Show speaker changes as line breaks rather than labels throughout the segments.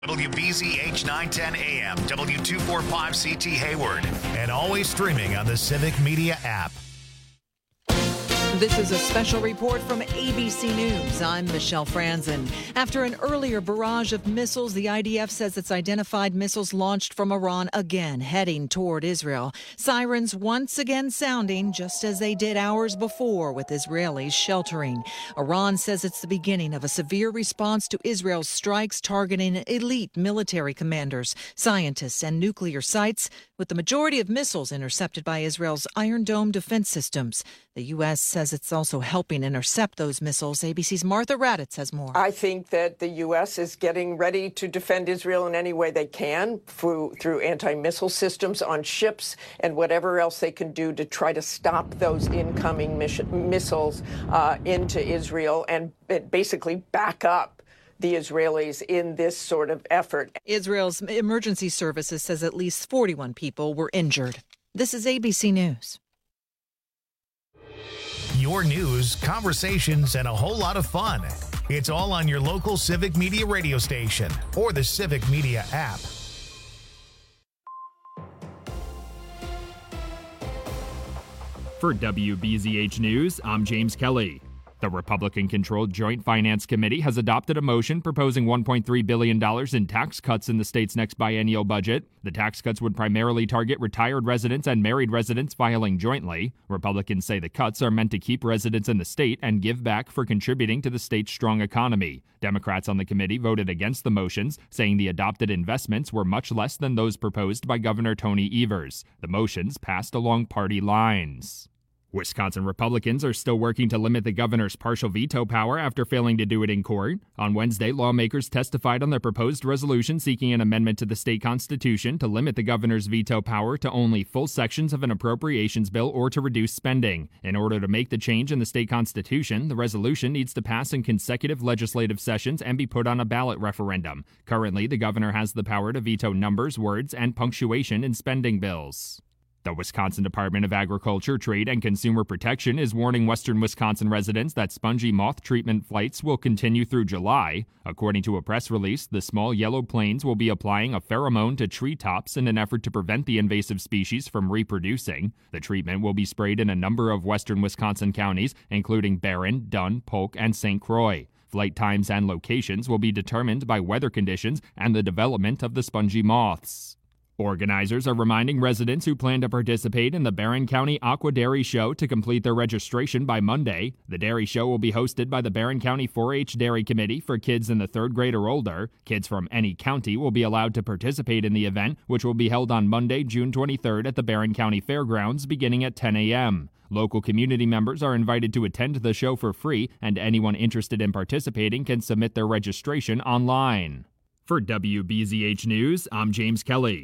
WBZH 910 AM, W245CT Hayward, and always streaming on the Civic Media app.
This is a special report from ABC News. I'm Michelle Franzen. After an earlier barrage of missiles, the IDF says it's identified missiles launched from Iran again, heading toward Israel. Sirens once again sounding, just as they did hours before, with Israelis sheltering. Iran says it's the beginning of a severe response to Israel's strikes targeting elite military commanders, scientists, and nuclear sites, with the majority of missiles intercepted by Israel's Iron Dome defense systems. The U.S. says it's also helping intercept those missiles. ABC's Martha Raddatz has more.
I think that the U.S. is getting ready to defend Israel in any way they can through anti-missile systems on ships and whatever else they can do to try to stop those incoming missiles into Israel and basically back up the Israelis in this sort of effort.
Israel's emergency services says at least 41 people were injured. This is ABC News.
Your news, conversations, and a whole lot of fun. It's all on your local Civic Media radio station or the Civic Media app.
For WBZH News, I'm James Kelly. The Republican-controlled Joint Finance Committee has adopted a motion proposing $1.3 billion in tax cuts in the state's next biennial budget. The tax cuts would primarily target retired residents and married residents filing jointly. Republicans say the cuts are meant to keep residents in the state and give back for contributing to the state's strong economy. Democrats on the committee voted against the motions, saying the adopted investments were much less than those proposed by Governor Tony Evers. The motions passed along party lines. Wisconsin Republicans are still working to limit the governor's partial veto power after failing to do it in court. On Wednesday, lawmakers testified on the proposed resolution seeking an amendment to the state constitution to limit the governor's veto power to only full sections of an appropriations bill or to reduce spending. In order to make the change in the state constitution, the resolution needs to pass in consecutive legislative sessions and be put on a ballot referendum. Currently, the governor has the power to veto numbers, words, and punctuation in spending bills. The Wisconsin Department of Agriculture, Trade, and Consumer Protection is warning western Wisconsin residents that spongy moth treatment flights will continue through July. According to a press release, the small yellow planes will be applying a pheromone to treetops in an effort to prevent the invasive species from reproducing. The treatment will be sprayed in a number of western Wisconsin counties, including Barron, Dunn, Polk, and St. Croix. Flight times and locations will be determined by weather conditions and the development of the spongy moths. Organizers are reminding residents who plan to participate in the Barron County Aqua Dairy Show to complete their registration by Monday. The dairy show will be hosted by the Barron County 4-H Dairy Committee for kids in the 3rd grade or older. Kids from any county will be allowed to participate in the event, which will be held on Monday, June 23rd at the Barron County Fairgrounds beginning at 10 a.m. Local community members are invited to attend the show for free, and anyone interested in participating can submit their registration online. For WBZH News, I'm James Kelly.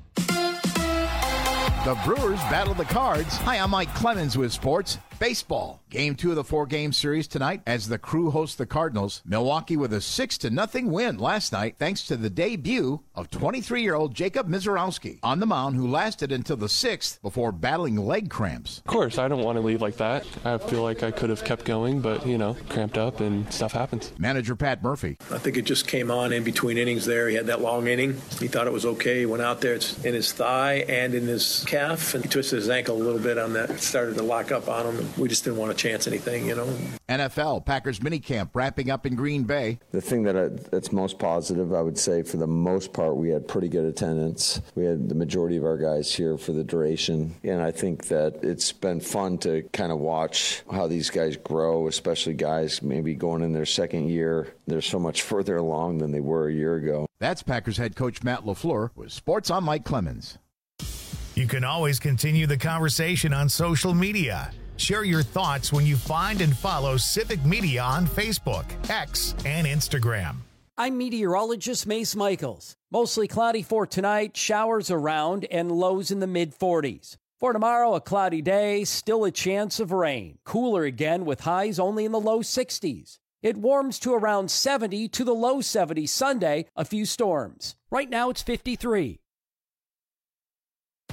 The Brewers battle the Cards. Hi, I'm Mike Clemens with sports. Baseball. Game 2 of the 4-game series tonight as the Crew hosts the Cardinals. Milwaukee with a 6-0 win last night thanks to the debut of 23-year-old Jacob Misiorowski on the mound, who lasted until the 6th before battling leg cramps.
Of course, I don't want to leave like that. I feel like I could have kept going, but, cramped up and stuff happens.
Manager Pat Murphy.
I think it just came on in between innings there. He had that long inning. He thought it was okay. He went out there. It's in his thigh and in his calf, and he twisted his ankle a little bit on that. It started to lock up on him. We just didn't want to chance anything,
NFL, Packers minicamp wrapping up in Green Bay.
The thing that's most positive, I would say, for the most part, we had pretty good attendance. We had the majority of our guys here for the duration, and I think that it's been fun to kind of watch how these guys grow, especially guys maybe going in their second year. They're so much further along than they were a year ago.
That's Packers head coach Matt LaFleur with Sports on Mike Clemens.
You can always continue the conversation on social media. Share your thoughts when you find and follow Civic Media on Facebook, X, and Instagram.
I'm meteorologist Mace Michaels. Mostly cloudy for tonight, showers around, and lows in the mid-40s. For tomorrow, a cloudy day, still a chance of rain. Cooler again with highs only in the low 60s. It warms to around 70 to the low 70s Sunday, a few storms. Right now it's 53.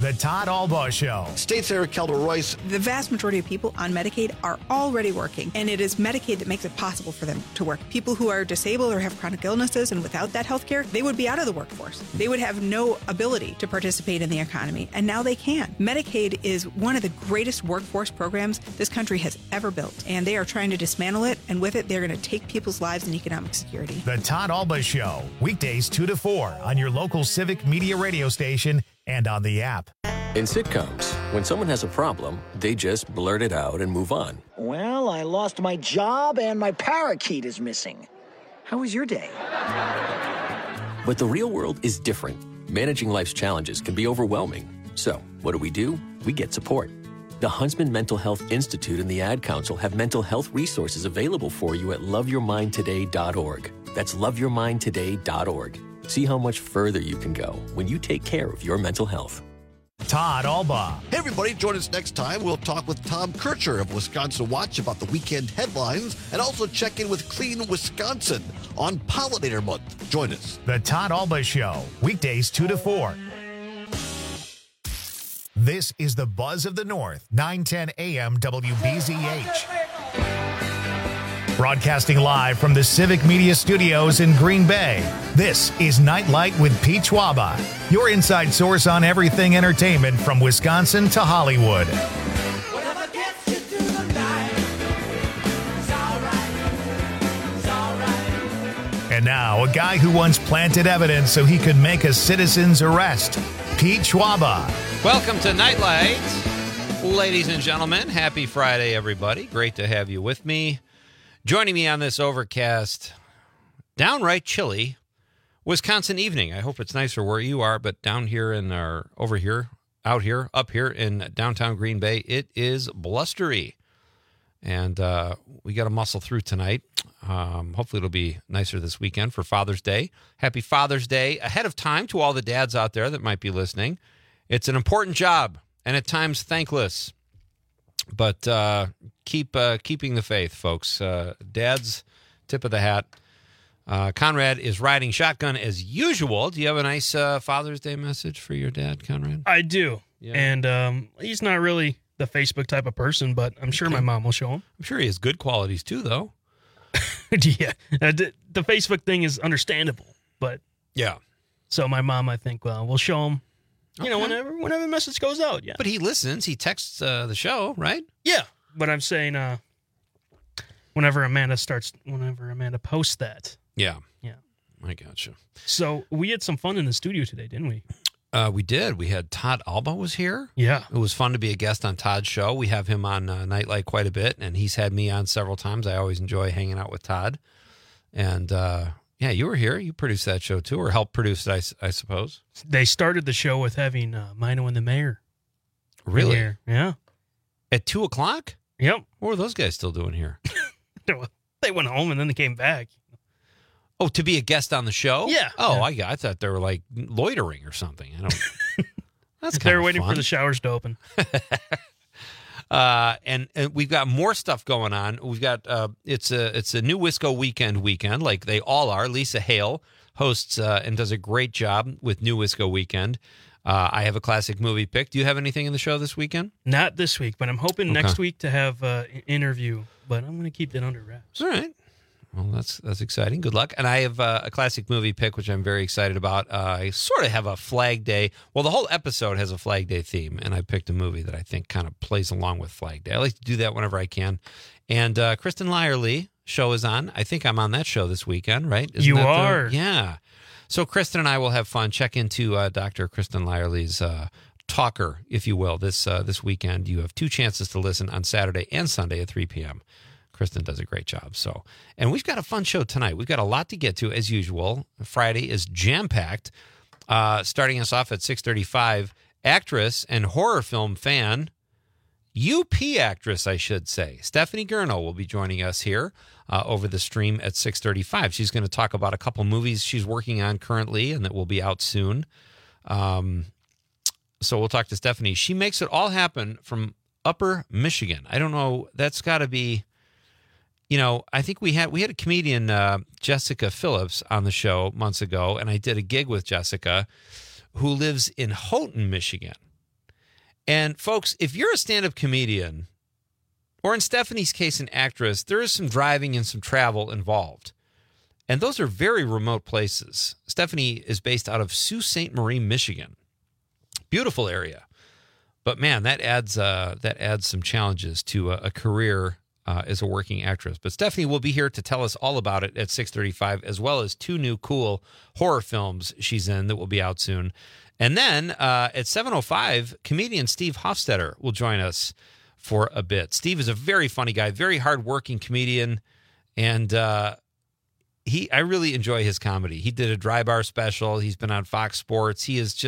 The Todd Albaugh Show.
State Senator Kelda Royce.
The vast majority of people on Medicaid are already working, and it is Medicaid that makes it possible for them to work. People who are disabled or have chronic illnesses and without that health care, they would be out of the workforce. They would have no ability to participate in the economy, and now they can. Medicaid is one of the greatest workforce programs this country has ever built, and they are trying to dismantle it, and with it, they're going to take people's lives and economic security.
The Todd Albaugh Show, weekdays 2 to 4 on your local Civic Media radio station and on the app.
In sitcoms, when someone has a problem, they just blurt it out and move on.
Well, I lost my job and my parakeet is missing. How was your day?
But the real world is different. Managing life's challenges can be overwhelming. So, what do? We get support. The Huntsman Mental Health Institute and the Ad Council have mental health resources available for you at loveyourmindtoday.org. That's loveyourmindtoday.org. See how much further you can go when you take care of your mental health.
Todd Albaugh.
Hey, everybody, join us next time. We'll talk with Tom Kircher of Wisconsin Watch about the weekend headlines and also check in with Clean Wisconsin on Pollinator Month. Join us.
The Todd Albaugh Show, weekdays 2 to 4. This is the Buzz of the North, 910 AM WBZH. Broadcasting live from the Civic Media Studios in Green Bay, this is Nightlight with Pete Schwaba, your inside source on everything entertainment from Wisconsin to Hollywood. And now, a guy who once planted evidence so he could make a citizen's arrest, Pete Schwaba.
Welcome to Nightlight, ladies and gentlemen. Happy Friday, everybody. Great to have you with me. Joining me on this overcast, downright chilly Wisconsin evening. I hope it's nicer where you are, but down here up here in downtown Green Bay, it is blustery. And we got to muscle through tonight. Hopefully it'll be nicer this weekend for Father's Day. Happy Father's Day ahead of time to all the dads out there that might be listening. It's an important job and at times thankless. But keeping the faith, folks. Dad's tip of the hat. Conrad is riding shotgun as usual. Do you have a nice Father's Day message for your dad, Conrad?
I do.
Yeah.
And he's not really the Facebook type of person, but I'm sure my mom will show him.
I'm sure he has good qualities too, though.
Yeah. The Facebook thing is understandable, but
yeah.
So my mom, I think, will show him. You know, whenever the message goes out, yeah.
But he listens. He texts the show, right?
Yeah. But I'm saying whenever Amanda posts that.
Yeah.
Yeah.
I gotcha.
So we had some fun in the studio today, didn't we?
We did. We had Todd Albaugh was here.
Yeah.
It was fun to be a guest on Todd's show. We have him on Nightlight quite a bit, and he's had me on several times. I always enjoy hanging out with Todd. And, yeah, you were here. You produced that show, too, or helped produce it, I suppose.
They started the show with having Mino and the mayor.
Really?
Here. Yeah.
At 2 o'clock?
Yep.
What were those guys still doing here?
They went home and then they came back.
Oh, to be a guest on the show?
Yeah.
Oh, yeah. I thought they were like loitering or something. I don't. That's kind
They were
of
waiting
fun.
for the showers to open.
And we've got more stuff going on. We've got it's a new Wisco weekend, like they all are. Lisa Hale hosts and does a great job with New Wisco Weekend. I have a classic movie pick. Do you have anything in the show this weekend?
Not this week, but I'm hoping next week to have an interview. But I'm going to keep that under wraps.
All right. Well, that's exciting. Good luck. And I have a classic movie pick, which I'm very excited about. I sort of have a Flag Day. Well, the whole episode has a Flag Day theme, and I picked a movie that I think kind of plays along with Flag Day. I like to do that whenever I can. And Kristen Lyerly show is on. I think I'm on that show this weekend, right?
You are.
Yeah. So Kristen and I will have fun. Check into Dr. Kristen Lyerly's talker, if you will, this weekend. You have 2 chances to listen on Saturday and Sunday at 3 p.m. Kristen does a great job. So, and we've got a fun show tonight. We've got a lot to get to, as usual. Friday is jam-packed. Starting us off at 6:35, actress and horror film fan, UP actress, I should say, Stephanie Gurno will be joining us here over the stream at 6:35. She's going to talk about a couple movies she's working on currently and that will be out soon. So we'll talk to Stephanie. She makes it all happen from Upper Michigan. I don't know. That's got to be... You know, I think we had a comedian, Jessica Phillips, on the show months ago, and I did a gig with Jessica, who lives in Houghton, Michigan. And folks, if you're a stand-up comedian, or in Stephanie's case, an actress, there is some driving and some travel involved. And those are very remote places. Stephanie is based out of Sault Ste. Marie, Michigan. Beautiful area. But man, that adds some challenges to a career as a working actress. But Stephanie will be here to tell us all about it at 6:35, as well as 2 new cool horror films she's in that will be out soon. And then at 7:05, comedian Steve Hofstetter will join us for a bit. Steve is a very funny guy, very hardworking comedian, and I really enjoy his comedy. He did a Dry Bar special. He's been on Fox Sports.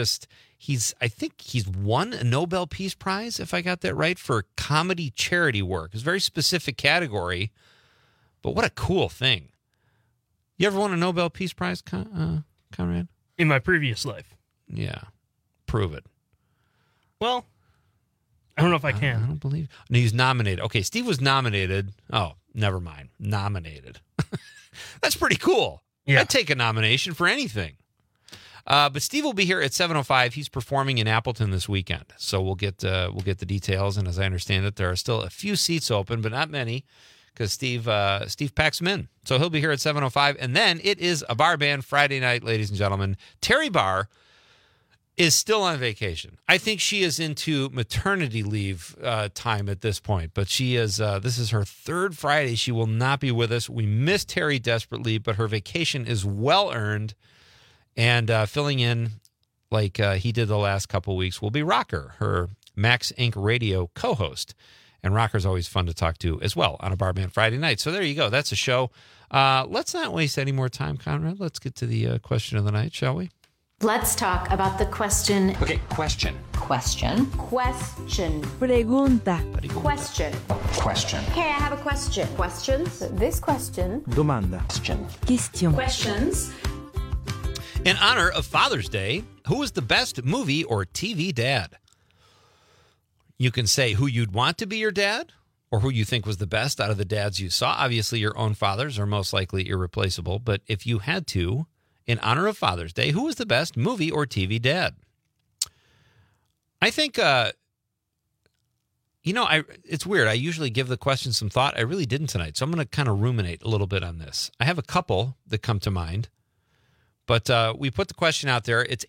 I think he's won a Nobel Peace Prize, if I got that right, for comedy charity work. It's a very specific category, but what a cool thing. You ever won a Nobel Peace Prize, Conrad?
In my previous life.
Yeah. Prove it.
Well, I don't know if I can.
I don't believe. No, he's nominated. Okay, Steve was nominated. Oh, never mind. Nominated. That's pretty cool.
Yeah.
I'd take a nomination for anything. But Steve will be here at 7:05. He's performing in Appleton this weekend, so we'll get the details. And as I understand it, there are still a few seats open, but not many, because Steve packs them in. So he'll be here at 7:05, and then it is a bar band Friday night, ladies and gentlemen. Terry Barr is still on vacation. I think she is into maternity leave time at this point, but she is. This is her 3rd Friday. She will not be with us. We miss Terry desperately, but her vacation is well earned. And filling in like he did the last couple weeks will be Rocker, her Max Inc. radio co-host. And Rocker's always fun to talk to as well on a Bar Band Friday night. So there you go. That's a show. Let's not waste any more time, Conrad. Let's get to the question of the night, shall we?
Let's talk about the question.
Okay, question.
Question. Question.
Pregunta.
Question.
Question.
Okay, I have a question. Questions? This question.
Domanda. Question.
Question.
Questions.
In honor of Father's Day, who is the best movie or TV dad? You can say who you'd want to be your dad, or who you think was the best out of the dads you saw. Obviously, your own fathers are most likely irreplaceable, but if you had to, in honor of Father's Day, who was the best movie or TV dad? I think, it's weird. I usually give the question some thought. I really didn't tonight, so I'm going to kind of ruminate a little bit on this. I have a couple that come to mind. But we put the question out there. It's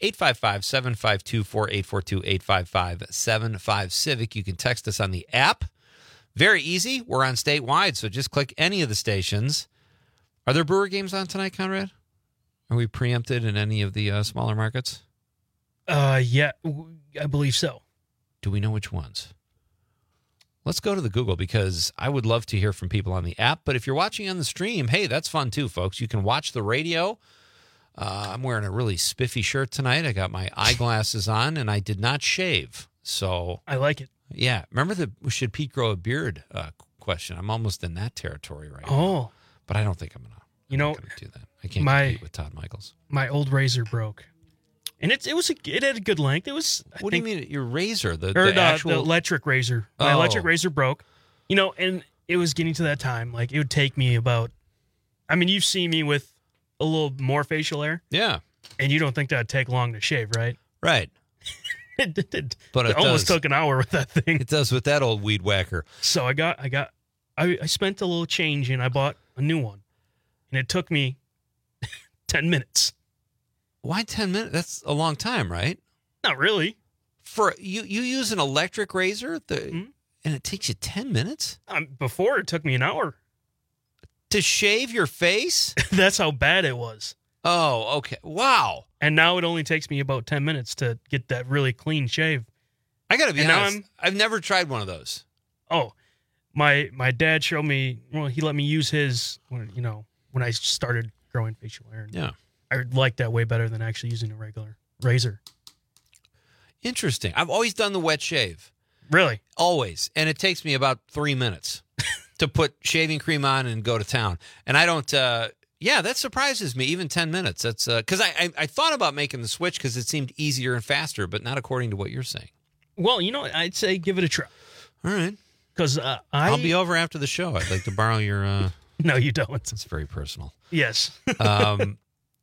855-752-4842, 855-75-CIVIC. You can text us on the app. Very easy. We're on statewide, so just click any of the stations. Are there Brewer games on tonight, Conrad? Are we preempted in any of the smaller markets?
Yeah, I believe so.
Do we know which ones? Let's go to the Google, because I would love to hear from people on the app. But if you're watching on the stream, hey, that's fun too, folks. You can watch the radio. I'm wearing a really spiffy shirt tonight. I got my eyeglasses on, and I did not shave. So
I like it.
Yeah. Remember the should Pete grow a beard question? I'm almost in that territory right now.
Oh.
But I don't think I'm going to do that. I can't compete with Todd Michaels.
My old razor broke. And it had a good length. It was.
What do you mean your razor? The
electric razor. My electric razor broke. And it was getting to that time. Like, it would take me about. I mean, you've seen me with a little more facial hair.
Yeah.
And you don't think that'd take long to shave, right?
Right.
It
But it
almost
does.
took an hour with that thing.
It does with that old weed whacker.
So I spent a little change and I bought a new one. And it took me 10 minutes.
Why 10 minutes? That's a long time, right?
Not really.
For you use an electric razor and it takes you 10 minutes?
Before it took me an hour.
To shave your face?
That's how bad it was.
Oh, okay. Wow.
And now it only takes me about 10 minutes to get that really clean shave.
I got to be honest. I've never tried one of those.
Oh, my dad showed me, he let me use his, when I started growing facial hair.
Yeah.
I liked that way better than actually using a regular razor.
Interesting. I've always done the wet shave.
Really?
Always. And it takes me about 3 minutes to put shaving cream on and go to town. And I don't, that surprises me, even 10 minutes. That's because I thought about making the switch because it seemed easier and faster, but not according to what you're saying.
Well, I'd say give it a try.
All right.
Because
I'll be over after the show. I'd like to borrow your...
No, you don't.
It's very personal.
Yes.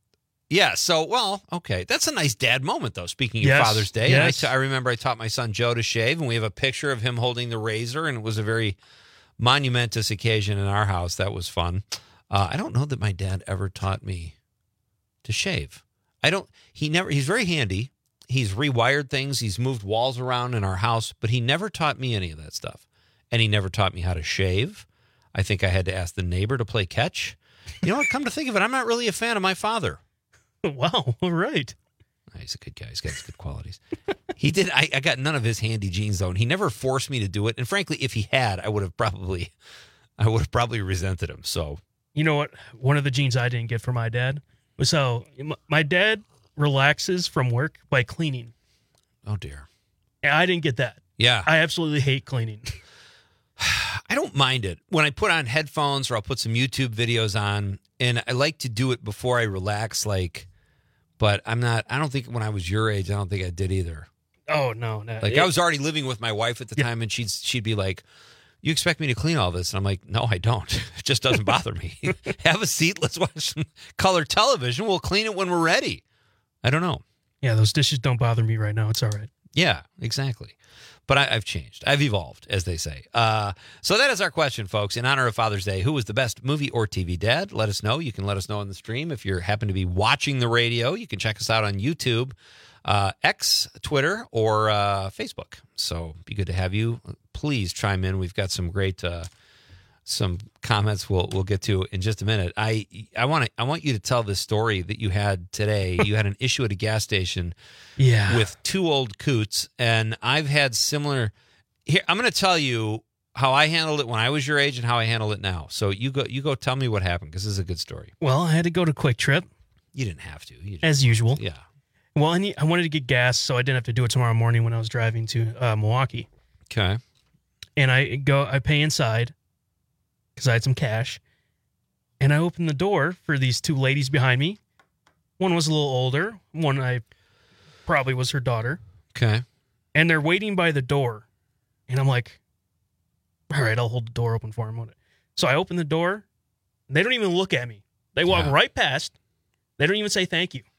Yeah, so, well, okay. That's a nice dad moment, though, speaking of
Yes,
Father's Day.
yes.
And I remember I taught my son Joe to shave, and we have a picture of him holding the razor, and it was a very monumentous occasion in our house. That was fun. I don't know that my dad ever taught me to shave. He's very handy. He's rewired things. He's moved walls around in our house, but he never taught me any of that stuff. And he never taught me how to shave. I think I had to ask the neighbor to play catch. You know what? Come to think of it, I'm not really a fan of my father.
Wow. All right.
He's a good guy. He's got his good qualities. He did. I got none of his handy genes, though, and he never forced me to do it. And frankly, if he had, I would have probably resented him. So,
You know what? One of the genes I didn't get from my dad was how my dad relaxes from work by cleaning.
Oh, dear.
And I didn't get that.
Yeah.
I absolutely hate cleaning.
I don't mind it. When I put on headphones or I'll put some YouTube videos on, and I like to do it before I relax, but I don't think when I was your age, I don't think I did either.
Oh, no.
I was already living with my wife at the time, and she'd be like, "You expect me to clean all this?" And I'm like, "No, I don't. It just doesn't bother me. Have a seat. Let's watch some color television. We'll clean it when we're ready." I don't know.
Yeah, those dishes don't bother me right now. It's all right.
Yeah, exactly. But I've changed. I've evolved, as they say. So that is our question, folks. In honor of Father's Day, who was the best movie or TV dad? Let us know. You can let us know on the stream. If you happen to be watching the radio, you can check us out on YouTube, X, Twitter, or Facebook. So be good to have you. Please chime in. We've got some great some comments we'll get to in just a minute. I want you to tell this story that you had today. You had an issue at a gas station with two old coots, and I've had similar. Here, I'm going to tell you how I handled it when I was your age and how I handle it now. So you go tell me what happened, because this is a good story.
Well, I had to go to Quick Trip.
You didn't have to.
As usual.
Yeah.
Well, I wanted to get gas, so I didn't have to do it tomorrow morning when I was driving to Milwaukee.
Okay.
And I pay inside because I had some cash. And I opened the door for these two ladies behind me. One was a little older. One I probably was her daughter.
Okay.
And they're waiting by the door. And I'm like, all right, I'll hold the door open for them. So I open the door. They don't even look at me. They walk right past. They don't even say thank you.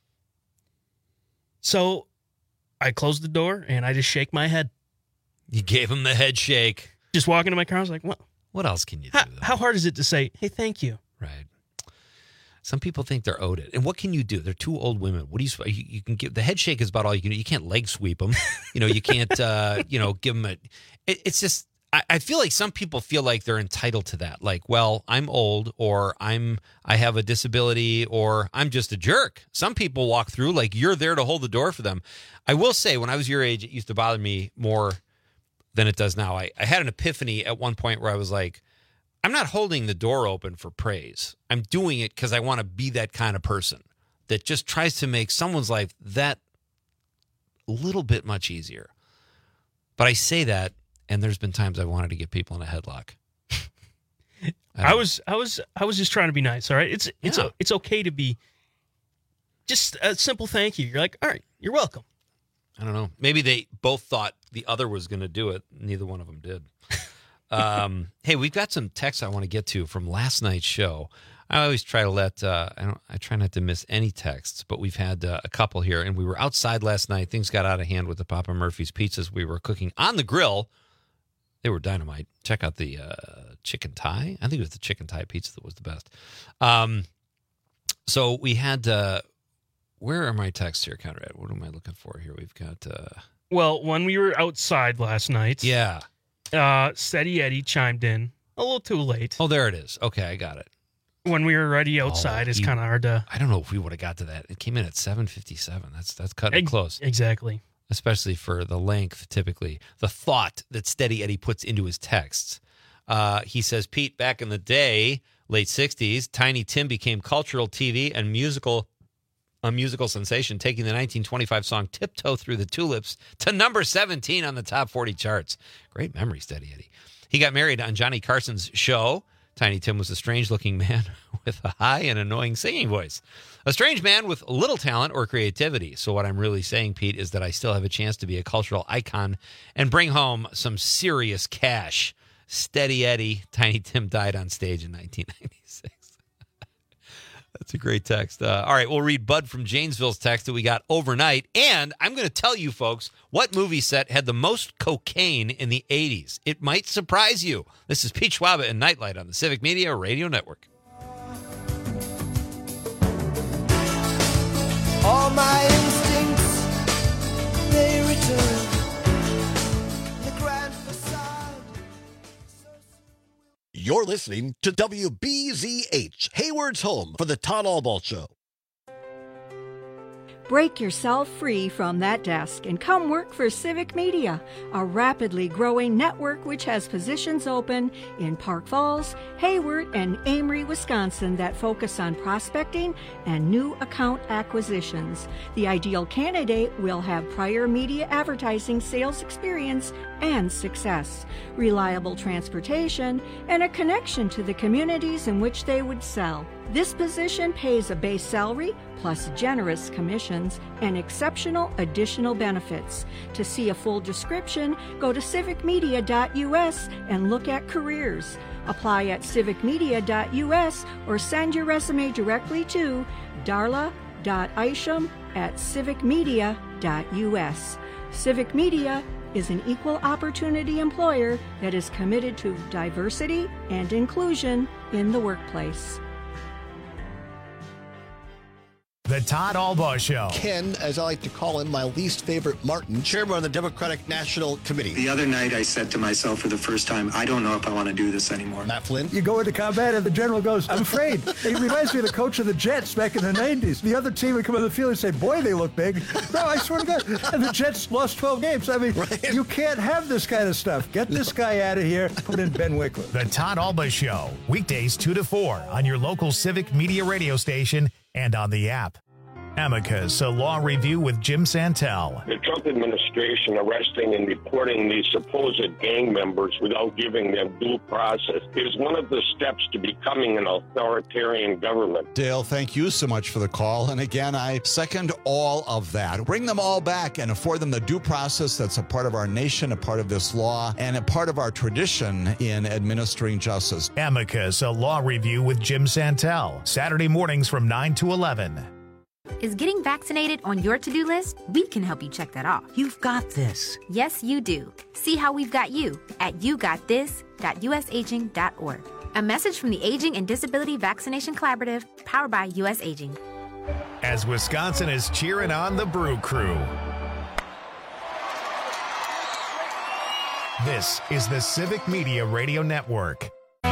So I closed the door and I just shake my head.
You gave them the head shake.
Just walk into my car. I was like,
what else can you do?
How hard is it to say, hey, thank you?
Right. Some people think they're owed it. And what can you do? They're two old women. What do you can give? The head shake is about all you can do. You can't leg sweep them. You can't, give them it's just, I feel like some people feel like they're entitled to that. Like, well, I'm old, or I have a disability, or I'm just a jerk. Some people walk through like you're there to hold the door for them. I will say, when I was your age, it used to bother me more than it does now. I had an epiphany at one point where I was like, I'm not holding the door open for praise. I'm doing it because I want to be that kind of person that just tries to make someone's life that little bit much easier. But I say that, and there's been times I wanted to get people in a headlock.
I was just trying to be nice. All right, it's okay to be just a simple thank you. You're like, all right, you're welcome.
I don't know. Maybe they both thought the other was going to do it. Neither one of them did. Hey, we've got some texts I want to get to from last night's show. I always try to I try not to miss any texts, but we've had a couple here, and we were outside last night. Things got out of hand with the Papa Murphy's pizzas we were cooking on the grill. They were dynamite. Check out the chicken thigh. I think it was the chicken thigh pizza that was the best. So we had, where are my texts here, Conrad? What am I looking for here? We've got...
Well, when we were outside last night...
Yeah.
Steady Eddie chimed in a little too late.
Oh, there it is. Okay, I got it.
When we were already outside, it's kind of hard to...
I don't know if we would have got to that. It came in at 7:57. That's cutting it close.
Exactly.
Especially for the length, typically. The thought that Steady Eddie puts into his texts. He says, Pete, back in the day, late 60s, Tiny Tim became cultural TV and a musical sensation, taking the 1925 song Tiptoe Through the Tulips to number 17 on the top 40 charts. Great memory, Steady Eddie. He got married on Johnny Carson's show. Tiny Tim was a strange-looking man with a high and annoying singing voice. A strange man with little talent or creativity. So what I'm really saying, Pete, is that I still have a chance to be a cultural icon and bring home some serious cash. Steady Eddie. Tiny Tim died on stage in 1996. That's a great text. All right, we'll read Bud from Janesville's text that we got overnight. And I'm going to tell you, folks, what movie set had the most cocaine in the 80s. It might surprise you. This is Pete Schwaba and Nightlight on the Civic Media Radio Network.
All my instincts, they return. The grand facade.
You're listening to WBZH, Hayward's home for the Todd Albaugh Show.
Break yourself free from that desk and come work for Civic Media, a rapidly growing network which has positions open in Park Falls, Hayward, and Amory, Wisconsin that focus on prospecting and new account acquisitions. The ideal candidate will have prior media advertising sales experience and success, reliable transportation, and a connection to the communities in which they would sell. This position pays a base salary plus generous commissions and exceptional additional benefits. To see a full description, go to civicmedia.us and look at careers. Apply at civicmedia.us or send your resume directly to darla.isham@civicmedia.us. Civic Media is an equal opportunity employer that is committed to diversity and inclusion in the workplace.
The Todd Albaugh Show.
Ken, as I like to call him, my least favorite Martin, chairman of the Democratic National Committee.
The other night I said to myself for the first time, I don't know if I want to do this anymore.
Matt Flynn.
You go into combat and the general goes, I'm afraid. It reminds me of the coach of the Jets back in the 90s. The other team would come on the field and say, boy, they look big. No, I swear to God. And the Jets lost 12 games. I mean, right. You can't have this kind of stuff. Get this guy out of here. Put in Ben Wycliffe.
The Todd Albaugh Show. Weekdays 2 to 4 on your local Civic Media radio station and on the app. Amicus, a law review with Jim Santel.
The Trump administration arresting and deporting these supposed gang members without giving them due process is one of the steps to becoming an authoritarian government.
Dale, thank you so much for the call. And again, I second all of that. Bring them all back and afford them the due process that's a part of our nation, a part of this law, and a part of our tradition in administering justice.
Amicus, a law review with Jim Santel. Saturday mornings from 9 to 11.
Is getting vaccinated on your to-do list? We can help you check that off.
You've got this.
Yes, you do. See how we've got you at yougotthis.usaging.org. A message from the Aging and Disability Vaccination Collaborative, powered by U.S. Aging.
As Wisconsin is cheering on the Brew Crew. This is the Civic Media Radio Network.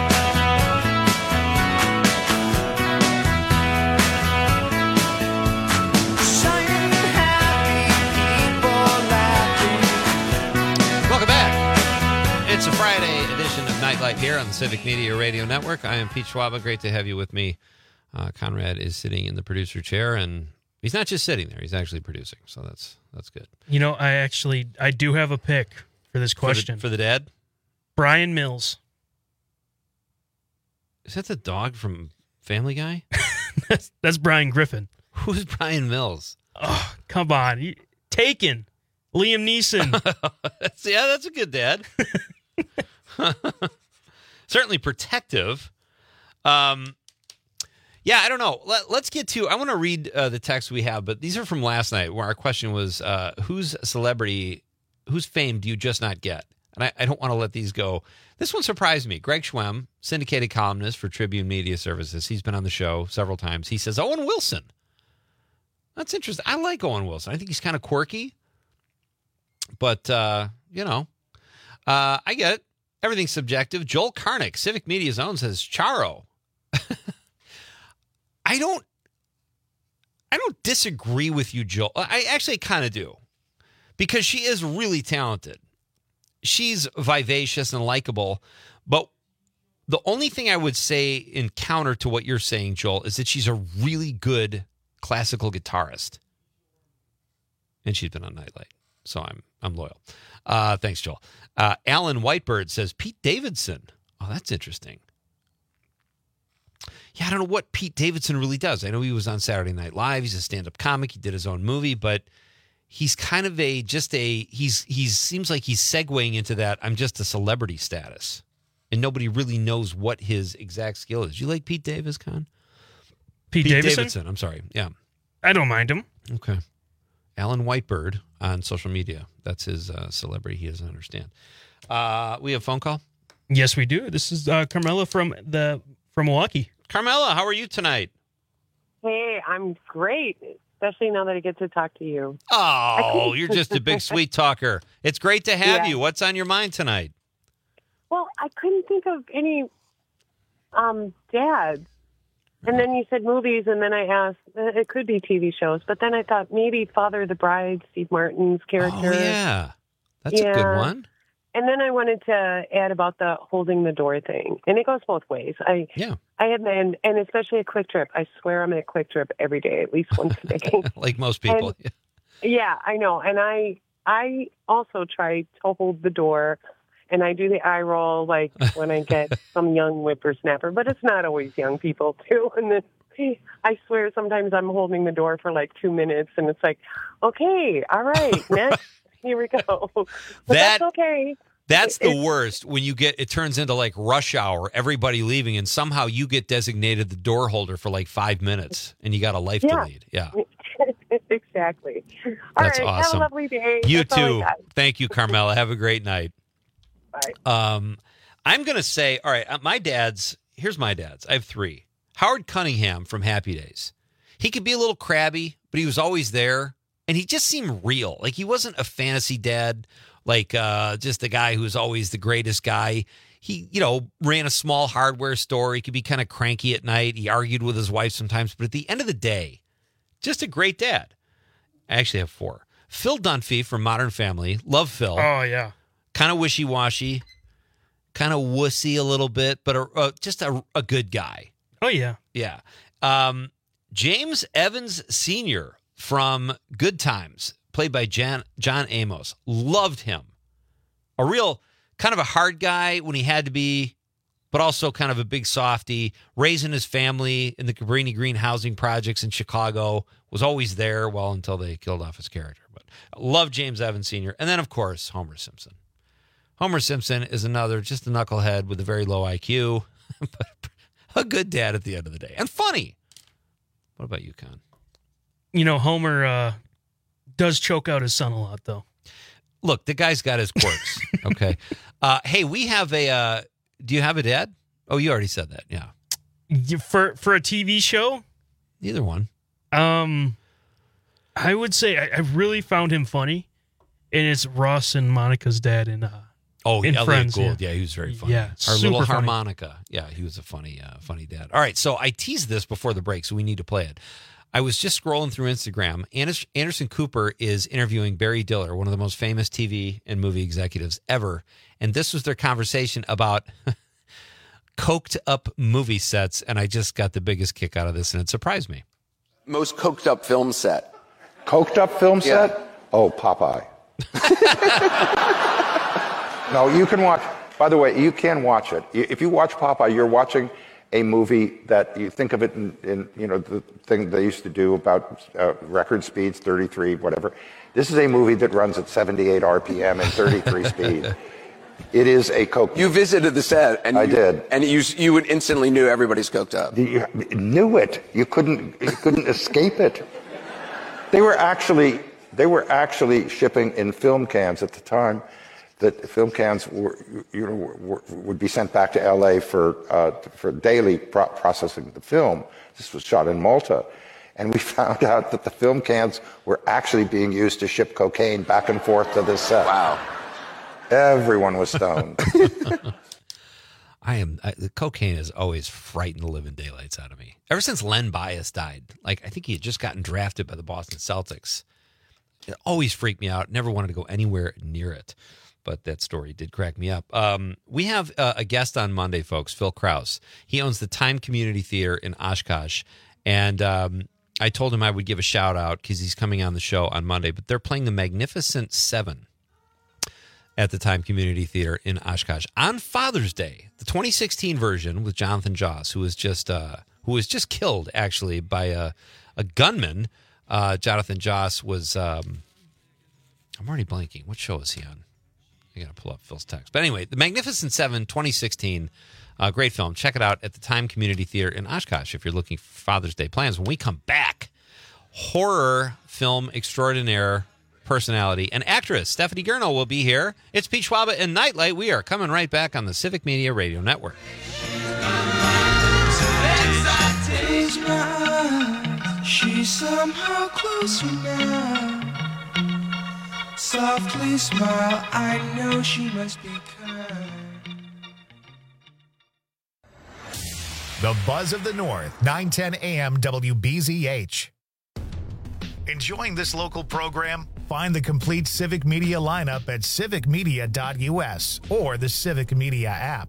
It's a Friday edition of Nightlight here on the Civic Media Radio Network. I am Pete Schwaba. Great to have you with me. Conrad is sitting in the producer chair, and he's not just sitting there; he's actually producing. So that's good.
You know, I do have a pick for this question
for the dad.
Brian Mills.
Is that the dog from Family Guy?
that's Brian Griffin.
Who's Brian Mills?
Oh, come on, Taken. Liam Neeson.
Yeah, that's a good dad. Certainly protective. Yeah, I don't know. Let's get to, I want to read the text we have, but these are from last night where our question was, whose fame do you just not get? And I don't want to let these go. This one surprised me. Greg Schwemm, syndicated columnist for Tribune Media Services. He's been on the show several times. He says, Owen Wilson. That's interesting. I like Owen Wilson. I think he's kind of quirky. But, I get it. Everything's subjective. Joel Karnick, Civic Media's own, says Charo. I don't disagree with you, Joel. I actually kind of do. Because she is really talented. She's vivacious and likable. But the only thing I would say in counter to what you're saying, Joel, is that she's a really good classical guitarist. And she's been on Nightlight. So I'm loyal. Thanks, Joel. Alan Whitebird says Pete Davidson. Oh, that's interesting. Yeah, I don't know what Pete Davidson really does. I know he was on Saturday Night Live. He's a stand-up comic. He did his own movie, but he's kind of he seems like he's segueing into that I'm just a celebrity status. And nobody really knows what his exact skill is. You like Pete Davis, Con?
Pete Davidson?
I'm sorry. Yeah.
I don't mind him.
Okay. Alan Whitebird on social media. That's his celebrity. He doesn't understand. We have a phone call?
Yes, we do. This is Carmela from Milwaukee.
Carmela, how are you tonight?
Hey, I'm great, especially now that I get to talk to you.
Oh, you're just a big sweet talker. It's great to have you. What's on your mind tonight?
Well, I couldn't think of any dads. And then you said movies, and then I asked, it could be TV shows, but then I thought maybe Father of the Bride, Steve Martin's character.
Oh, yeah. That's a good one.
And then I wanted to add about the holding the door thing. And it goes both ways. I have been, and especially at Quick Trip. I swear I'm at Quick Trip every day, at least once a day.
Like most people.
And, yeah, I know. And I also try to hold the door, and I do the eye roll like when I get some young whippersnapper, but it's not always young people too. And then I swear sometimes I'm holding the door for like 2 minutes, and it's like, okay, all right, next. Here we go. But that's okay.
That's the worst when it turns into like rush hour, everybody leaving, and somehow you get designated the door holder for like 5 minutes, and you got a life to lead. Yeah.
Exactly.
That's
all right.
awesome.
Have a lovely day.
You
That's all I
too.
got.
Thank you, Carmela. Have a great night.
Bye.
I'm going to say, all right, here's my dad's. I have 3. Howard Cunningham from Happy Days. He could be a little crabby, but he was always there. And he just seemed real. Like he wasn't a fantasy dad, like just the guy who was always the greatest guy. He, ran a small hardware store. He could be kind of cranky at night. He argued with his wife sometimes. But at the end of the day, just a great dad. I actually have 4. Phil Dunphy from Modern Family. Love Phil.
Oh, yeah.
Kind of wishy-washy. Kind of wussy a little bit, but just a good guy.
Oh, yeah.
Yeah. James Evans Sr., from Good Times, played by John Amos. Loved him. A real kind of a hard guy when he had to be, but also kind of a big softy. Raising his family in the Cabrini Green housing projects in Chicago. Was always there, until they killed off his character. But love James Evans Sr. And then, of course, Homer Simpson. Homer Simpson is just a knucklehead with a very low IQ, but a good dad at the end of the day. And funny. What about you, Con?
Homer does choke out his son a lot, though.
Look, the guy's got his quirks. Okay. Hey, we have do you have a dad? Oh, you already said that. Yeah.
For a TV show?
Either one.
I would say I really found him funny, and it's Ross and Monica's dad in
Elliot
Friends.
Gould. Yeah, he was very funny.
Yeah,
Our little
funny.
harmonica. Yeah, he was a funny dad. All right, so I teased this before the break, so we need to play it. I was just scrolling through Instagram. Anderson Cooper is interviewing Barry Diller, one of the most famous TV and movie executives ever. And this was their conversation about coked up movie sets. And I just got the biggest kick out of this, and it surprised me.
Most coked up film set.
Coked up film set? Oh, Popeye. No, you can watch. By the way, you can watch it. If you watch Popeye, you're watching a movie that you think of it in the thing they used to do about record speeds, 33, whatever. This is a movie that runs at 78 RPM and 33 speed. It is a coke.
You visited the set, and
I did,
and you would instantly knew everybody's coked up.
You knew it. You couldn't escape it. They were actually shipping in film cans at the time. That film cans would be sent back to L.A. for daily processing the film. This was shot in Malta, and we found out that the film cans were actually being used to ship cocaine back and forth to this set.
Wow!
Everyone was stoned.
The cocaine has always frightened the living daylights out of me. Ever since Len Bias died, I think he had just gotten drafted by the Boston Celtics. It always freaked me out. Never wanted to go anywhere near it. But that story did crack me up. We have a guest on Monday, folks, Phil Krause. He owns the Time Community Theater in Oshkosh. And I told him I would give a shout out because he's coming on the show on Monday. But they're playing the Magnificent Seven at the Time Community Theater in Oshkosh on Father's Day. The 2016 version with Jonathan Joss, who was just killed, actually, by a gunman. Jonathan Joss was... I'm already blanking. What show is he on? I got to pull up Phil's text. But anyway, The Magnificent Seven, 2016, great film. Check it out at the Time Community Theater in Oshkosh if you're looking for Father's Day plans. When we come back, horror film extraordinaire personality and actress Stephanie Gurno will be here. It's Pete Schwaba and Nightlight. We are coming right back on the Civic Media Radio Network.
She's somehow closer now. Softly smile, I know she must be kind.
The Buzz of the North, 910 AM WBZH. Enjoying this local program? Find the complete Civic Media lineup at civicmedia.us or the Civic Media app.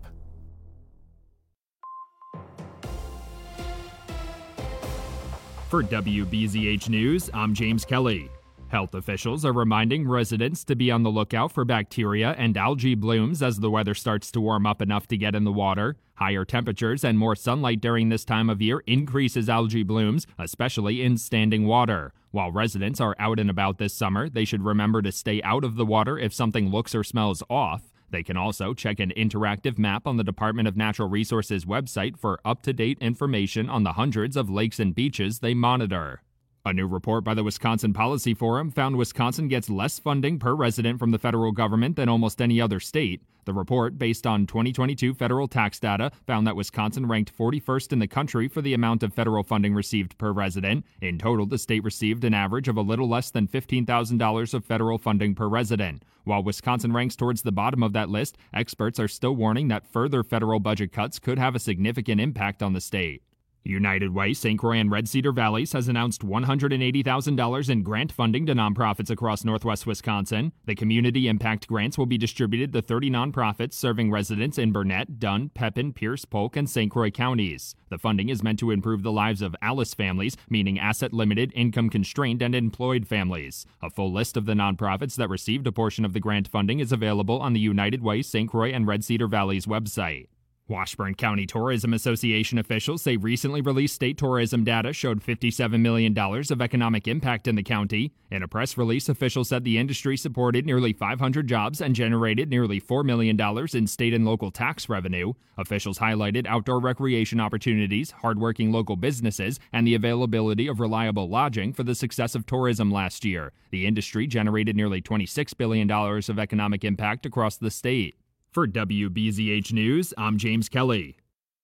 For WBZH News, I'm James Kelly. Health officials are reminding residents to be on the lookout for bacteria and algae blooms as the weather starts to warm up enough to get in the water. Higher temperatures and more sunlight during this time of year increases algae blooms, especially in standing water. While residents are out and about this summer, they should remember to stay out of the water if something looks or smells off. They can also check an interactive map on the Department of Natural Resources website for up-to-date information on the hundreds of lakes and beaches they monitor. A new report by the Wisconsin Policy Forum found Wisconsin gets less funding per resident from the federal government than almost any other state. The report, based on 2022 federal tax data, found that Wisconsin ranked 41st in the country for the amount of federal funding received per resident. In total, the state received an average of a little less than $15,000 of federal funding per resident. While Wisconsin ranks towards the bottom of that list, experts are still warning that further federal budget cuts could have a significant impact on the state. United Way, St. Croix, and Red Cedar Valleys has announced $180,000 in grant funding to nonprofits across northwest Wisconsin. The community impact grants will be distributed to 30 nonprofits serving residents in Burnett, Dunn, Pepin, Pierce, Polk, and St. Croix counties. The funding is meant to improve the lives of ALICE families, meaning asset-limited, income-constrained, and employed families. A full list of the nonprofits that received a portion of the grant funding is available on the United Way, St. Croix, and Red Cedar Valleys website. Washburn County Tourism Association officials say recently released state tourism data showed $57 million of economic impact in the county. In a press release, officials said the industry supported nearly 500 jobs and generated nearly $4 million in state and local tax revenue. Officials highlighted outdoor recreation opportunities, hardworking local businesses, and the availability of reliable lodging for the success of tourism last year. The industry generated nearly $26 billion of economic impact across the state. For WBZH News, I'm James Kelly.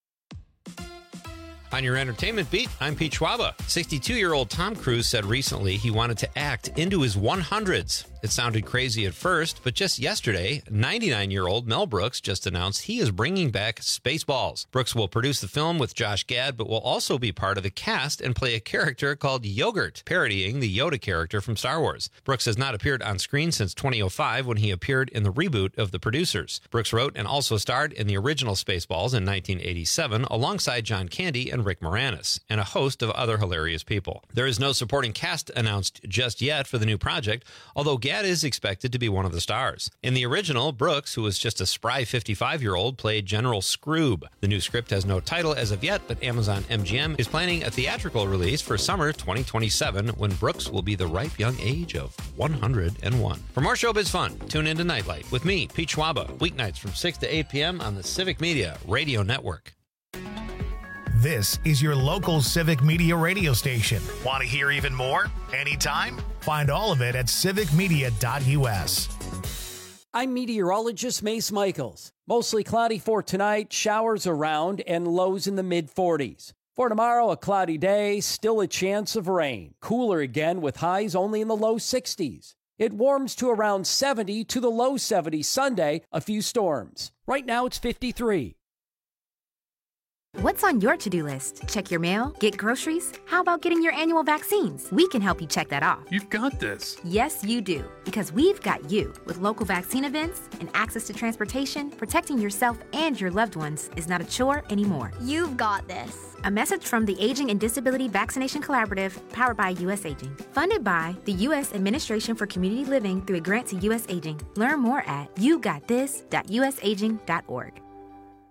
On your entertainment beat, I'm Pete Schwaba. 62-year-old Tom Cruise said recently he wanted to act into his 100s. It sounded crazy at first, but just yesterday, 99-year-old Mel Brooks just announced he is bringing back Spaceballs. Brooks will produce the film with Josh Gad, but will also be part of the cast and play a character called Yogurt, parodying the Yoda character from Star Wars. Brooks has not appeared on screen since 2005 when he appeared in the reboot of The Producers. Brooks wrote and also starred in the original Spaceballs in 1987 alongside John Candy and Rick Moranis, and a host of other hilarious people. There is no supporting cast announced just yet for the new project, although Gad is expected to be one of the stars. In the original, Brooks, who was just a spry 55-year-old, played General Scroob. The new script has no title as of yet, but Amazon MGM is planning a theatrical release for summer 2027 when Brooks will be the ripe young age of 101. For more showbiz fun, tune into Nightlight with me, Pete Schwaba, weeknights from 6 to 8 p.m. on the Civic Media Radio Network.
This is your local Civic Media radio station. Want to hear even more? Anytime? Find all of it at civicmedia.us.
I'm meteorologist Mace Michaels. Mostly cloudy for tonight, showers around, and lows in the mid-40s. For tomorrow, a cloudy day, still a chance of rain. Cooler again with highs only in the low 60s. It warms to around 70 to the low 70s Sunday, a few storms. Right now it's 53.
What's on your to-do list? Check your mail? Get groceries? How about getting your annual vaccines? We can help you check that off.
You've got this.
Yes, you do. Because we've got you. With local vaccine events and access to transportation, protecting yourself and your loved ones is not a chore anymore.
You've got this.
A message from the Aging and Disability Vaccination Collaborative, powered by U.S. Aging. Funded by the U.S. Administration for Community Living through a grant to U.S. Aging. Learn more at yougotthis.usaging.org.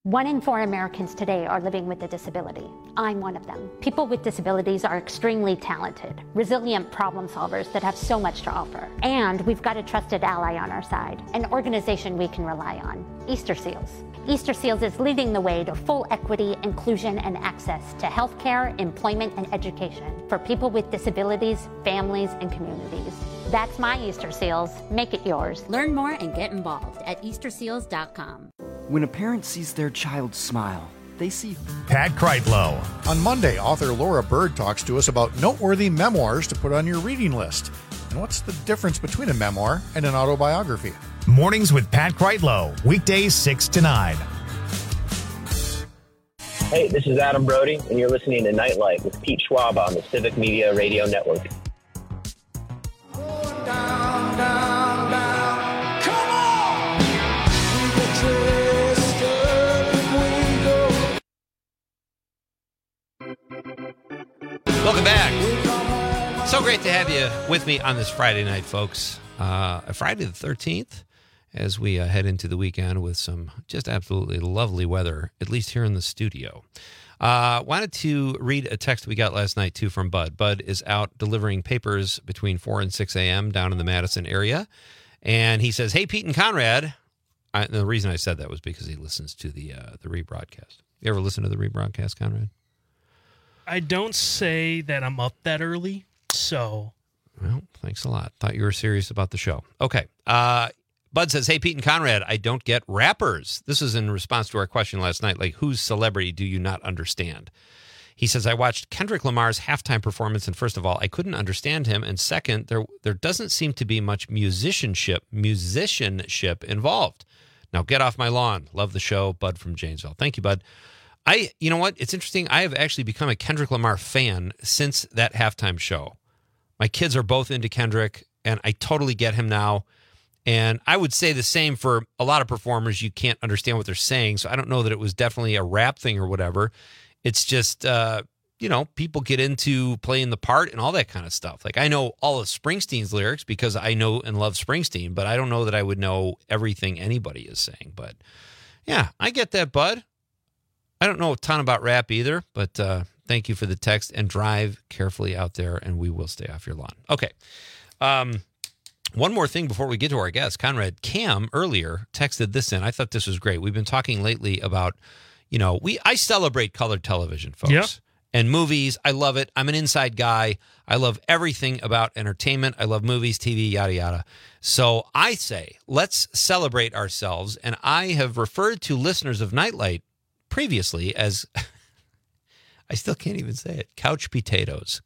1 in 4 Americans today are living with a disability. I'm one of them. People with disabilities are extremely talented, resilient problem solvers that have so much to offer. And we've got a trusted ally on our side, an organization we can rely on, Easter Seals. Easter Seals is leading the way to full equity, inclusion, and access to healthcare, employment, and education for people with disabilities, families, and communities. That's my Easter Seals. Make it yours.
Learn more and get involved at easterseals.com.
When a parent sees their child smile, they see
Pat Kreitlow.
On Monday, author Laura Berg talks to us about noteworthy memoirs to put on your reading list. And what's the difference between a memoir and an autobiography?
Mornings with Pat Kreitlow. Weekdays 6 to 9.
Hey, this is Adam Brody, and you're listening to Nightlight with Pete Schwab on the Civic Media Radio Network.
Welcome back. So great to have you with me on this Friday night, folks. Friday the 13th, as we head into the weekend with some just absolutely lovely weather, at least here in the studio. Wanted to read a text we got last night, too, from Bud. Bud is out delivering papers between 4 and 6 a.m. down in the Madison area. And he says, hey, Pete and Conrad. The reason I said that was because he listens to the rebroadcast. You ever listen to the rebroadcast, Conrad?
I don't say that I'm up that early, so.
Well, thanks a lot. Thought you were serious about the show. Okay. Bud says, hey, Pete and Conrad, I don't get rappers. This is in response to our question last night, like, whose celebrity do you not understand? He says, I watched Kendrick Lamar's halftime performance, and first of all, I couldn't understand him, and second, there doesn't seem to be much musicianship involved. Now, get off my lawn. Love the show. Bud from Janesville. Thank you, Bud. You know what? It's interesting. I have actually become a Kendrick Lamar fan since that halftime show. My kids are both into Kendrick, and I totally get him now. And I would say the same for a lot of performers. You can't understand what they're saying, so I don't know that it was definitely a rap thing or whatever. It's just, people get into playing the part and all that kind of stuff. Like, I know all of Springsteen's lyrics because I know and love Springsteen, but I don't know that I would know everything anybody is saying. But, yeah, I get that, Bud. I don't know a ton about rap either, but thank you for the text, and drive carefully out there, and we will stay off your lawn. Okay. One more thing before we get to our guest. Conrad, Cam earlier texted this in. I thought this was great. We've been talking lately about, I celebrate colored television, folks.
Yep.
And movies. I love it. I'm an inside guy. I love everything about entertainment. I love movies, TV, yada, yada. So I say, let's celebrate ourselves. And I have referred to listeners of Nightlight previously as, I still can't even say it, couch potatoes.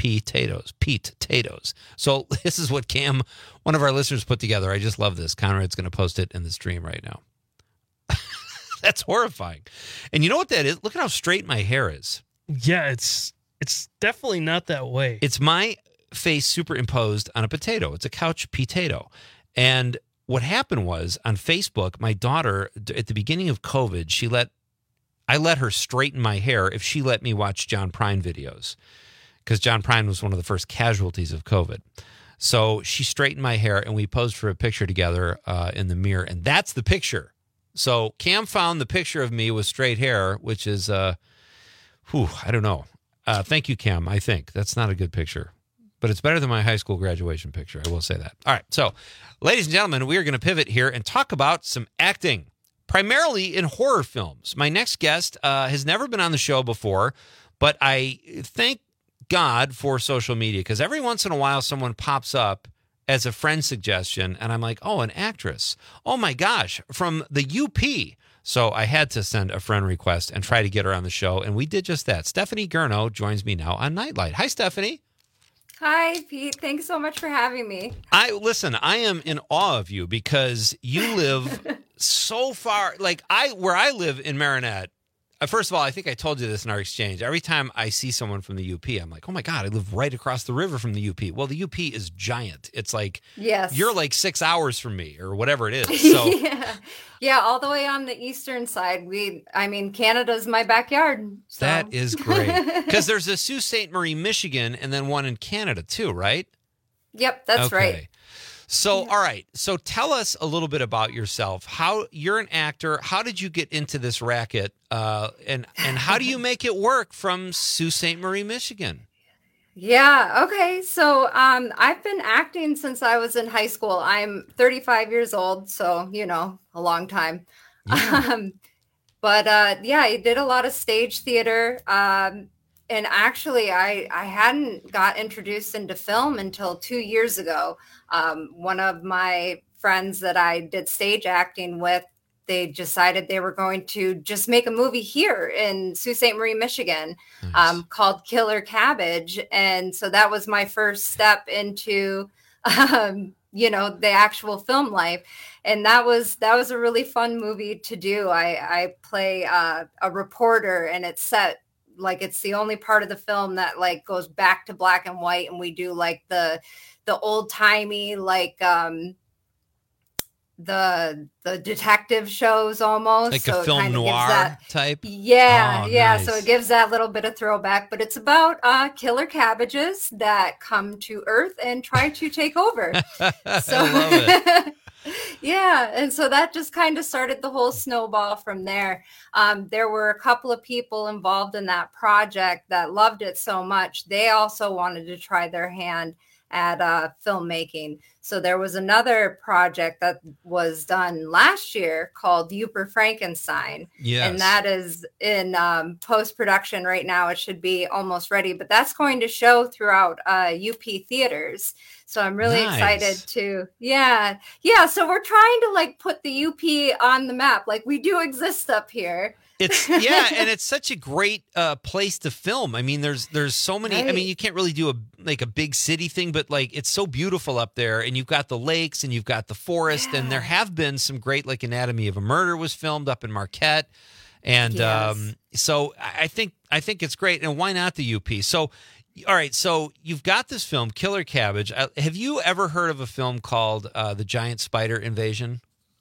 So this is what Cam, one of our listeners, put together. I just love this. Conrad's going to post it in the stream right now. That's horrifying. And you know what that is? Look at how straight my hair is.
Yeah, it's definitely not that way.
It's my face superimposed on a potato. It's a couch potato. And what happened was, on Facebook, my daughter, at the beginning of COVID, I let her straighten my hair if she let me watch John Prine videos, because John Prine was one of the first casualties of COVID. So she straightened my hair, and we posed for a picture together in the mirror, and that's the picture. So Cam found the picture of me with straight hair, which is, I don't know. Thank you, Cam, I think. That's not a good picture, but it's better than my high school graduation picture. I will say that. All right, so ladies and gentlemen, we are going to pivot here and talk about some acting, primarily in horror films. My next guest has never been on the show before, but I thank God for social media, because every once in a while someone pops up as a friend suggestion, and I'm like, oh, an actress. Oh, my gosh, from the UP. So I had to send a friend request and try to get her on the show, and we did just that. Stephanie Gurno joins me now on Nightlight. Hi, Stephanie.
Hi, Pete. Thanks so much for having me.
I am in awe of you, because you live so far. Like, where I live in Marinette, first of all, I think I told you this in our exchange. Every time I see someone from the UP, I'm like, oh my God, I live right across the river from the UP. Well, the UP is giant. It's like,
yes,
you're like 6 hours from me, or whatever it is. So
yeah, all the way on the eastern side. Canada's my backyard. So.
That is great. Because there's a Sault Ste. Marie, Michigan, and then one in Canada too, right?
Yep, that's right.
So, all right. So tell us a little bit about yourself. How you're an actor. How did you get into this racket? And how do you make it work from Sault Ste. Marie, Michigan?
Yeah. Okay. So I've been acting since I was in high school. I'm 35 years old, so a long time. Yeah. Yeah, I did a lot of stage theater. And actually, I hadn't got introduced into film until 2 years ago. One of my friends that I did stage acting with, they decided they were going to just make a movie here in Sault Ste. Marie, Michigan, nice. Called Killer Cabbage. And so that was my first step into, the actual film life. And that was a really fun movie to do. I play a reporter, and it's set like it's the only part of the film that like goes back to black and white, and we do like the old timey the detective shows almost,
like
so
a film noir type.
Yeah,
oh,
yeah.
Nice.
So it gives that little bit of throwback, but it's about killer cabbages that come to Earth and try to take over. So
I love it.
Yeah, and so that just kind of started the whole snowball from there. There were a couple of people involved in that project that loved it so much, they also wanted to try their hand at filmmaking. So there was another project that was done last year called Youper Frankenstein.
Yes.
And that is in post-production right now. It should be almost ready, but that's going to show throughout UP theaters. So I'm really excited to, yeah. So we're trying to like put the UP on the map. Like we do exist up here.
It's and it's such a great place to film. I mean, there's so many. Right. I mean, you can't really do a big city thing, but like it's so beautiful up there, and you've got the lakes and you've got the forest, and there have been some great, like Anatomy of a Murder was filmed up in Marquette, and so I think it's great. And why not the UP? So, all right, so you've got this film, Killer Cabbage. Have you ever heard of a film called The Giant Spider Invasion?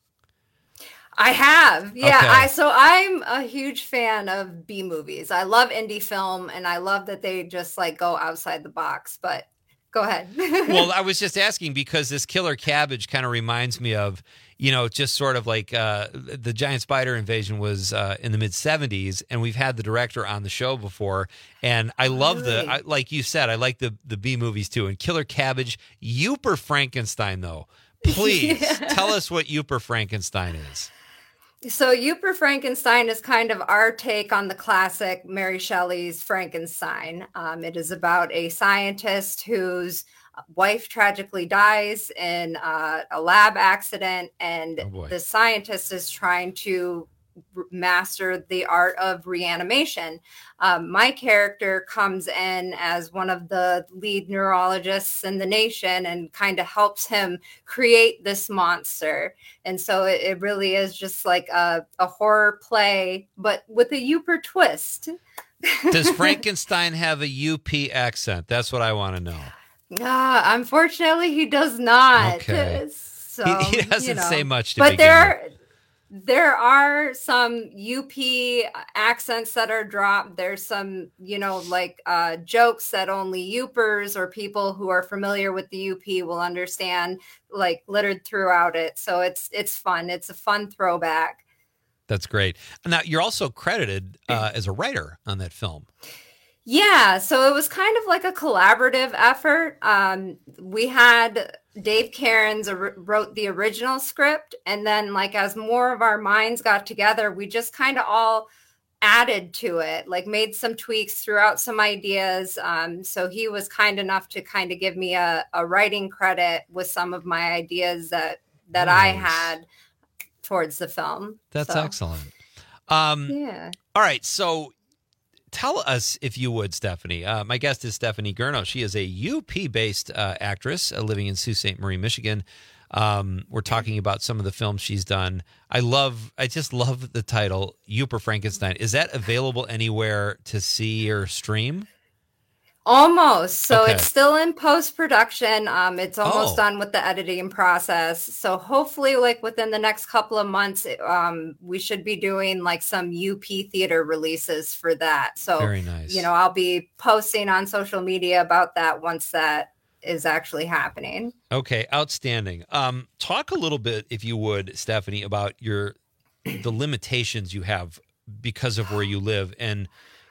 I have. Yeah.
Okay.
So I'm a huge fan of B movies. I love indie film, and I love that they just like go outside the box, but go ahead.
Well, I was just asking because this Killer Cabbage kind of reminds me of, just sort of like the Giant Spider Invasion was in the mid 70s, and we've had the director on the show before. And I love like you said, I like the B movies too. And Killer Cabbage, Youper Frankenstein though, please tell us what Youper Frankenstein is.
So Youper Frankenstein is kind of our take on the classic Mary Shelley's Frankenstein. It is about a scientist whose wife tragically dies in a lab accident, and the scientist is trying to master the art of reanimation. My character comes in as one of the lead neurologists in the nation and kind of helps him create this monster. And so it really is just like a horror play, but with a Youper twist.
Does Frankenstein have a UP accent? That's what I want to know.
Unfortunately, he does not.
Okay.
So,
he doesn't say much to
but
begin with.
There are some UP accents that are dropped. There's some, jokes that only Youpers or people who are familiar with the UP will understand, like littered throughout it. So it's fun. It's a fun throwback.
That's great. Now, you're also credited as a writer on that film.
Yeah, so it was kind of like a collaborative effort. We had Dave Cairns wrote the original script, and then like as more of our minds got together, we just kind of all added to it, like made some tweaks throughout some ideas. So he was kind enough to kind of give me a writing credit with some of my ideas that
Nice.
I had towards the film.
That's
So,
excellent.
Yeah.
All right, so tell us, if you would, Stephanie. My guest is Stephanie Gurno. She is a UP-based actress living in Sault Ste. Marie, Michigan. We're talking about some of the films she's done. I just love the title, Youper Frankenstein. Is that available anywhere to see or stream?
Almost. So
Okay.
it's still in post-production. It's almost done with the editing process. So hopefully like within the next couple of months, we should be doing like some UP theater releases for that. So,
Very nice.
I'll be posting on social media about that once that is actually happening.
Okay, outstanding. Talk a little bit, if you would, Stephanie, about the limitations you have because of where you live. And,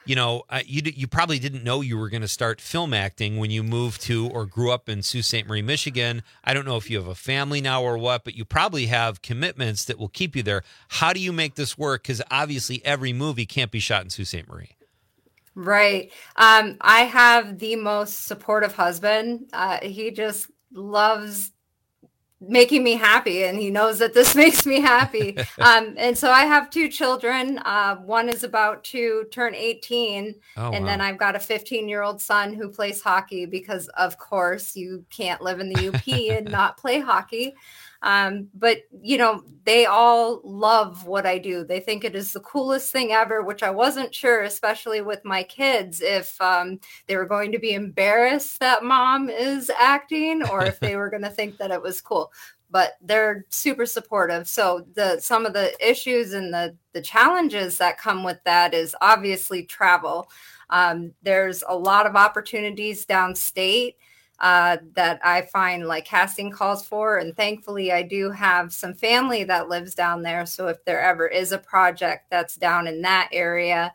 you probably didn't know you were going to start film acting when you moved to or grew up in Sault Ste. Marie, Michigan. I don't know if you have a family now or what, but you probably have commitments that will keep you there. How do you make this work? Because obviously every movie can't be shot in Sault Ste. Marie.
Right. I have the most supportive husband. He just loves making me happy, and he knows that this makes me happy. And so I have 2 children. One is about to turn 18, and then I've got a 15-year-old son who plays hockey because, of course, you can't live in the UP and not play hockey. But, they all love what I do. They think it is the coolest thing ever, which I wasn't sure, especially with my kids, if they were going to be embarrassed that mom is acting or if they were going to think that it was cool. But they're super supportive. So some of the issues and the challenges that come with that is obviously travel. There's a lot of opportunities downstate that I find like casting calls for. And thankfully, I do have some family that lives down there. So if there ever is a project that's down in that area,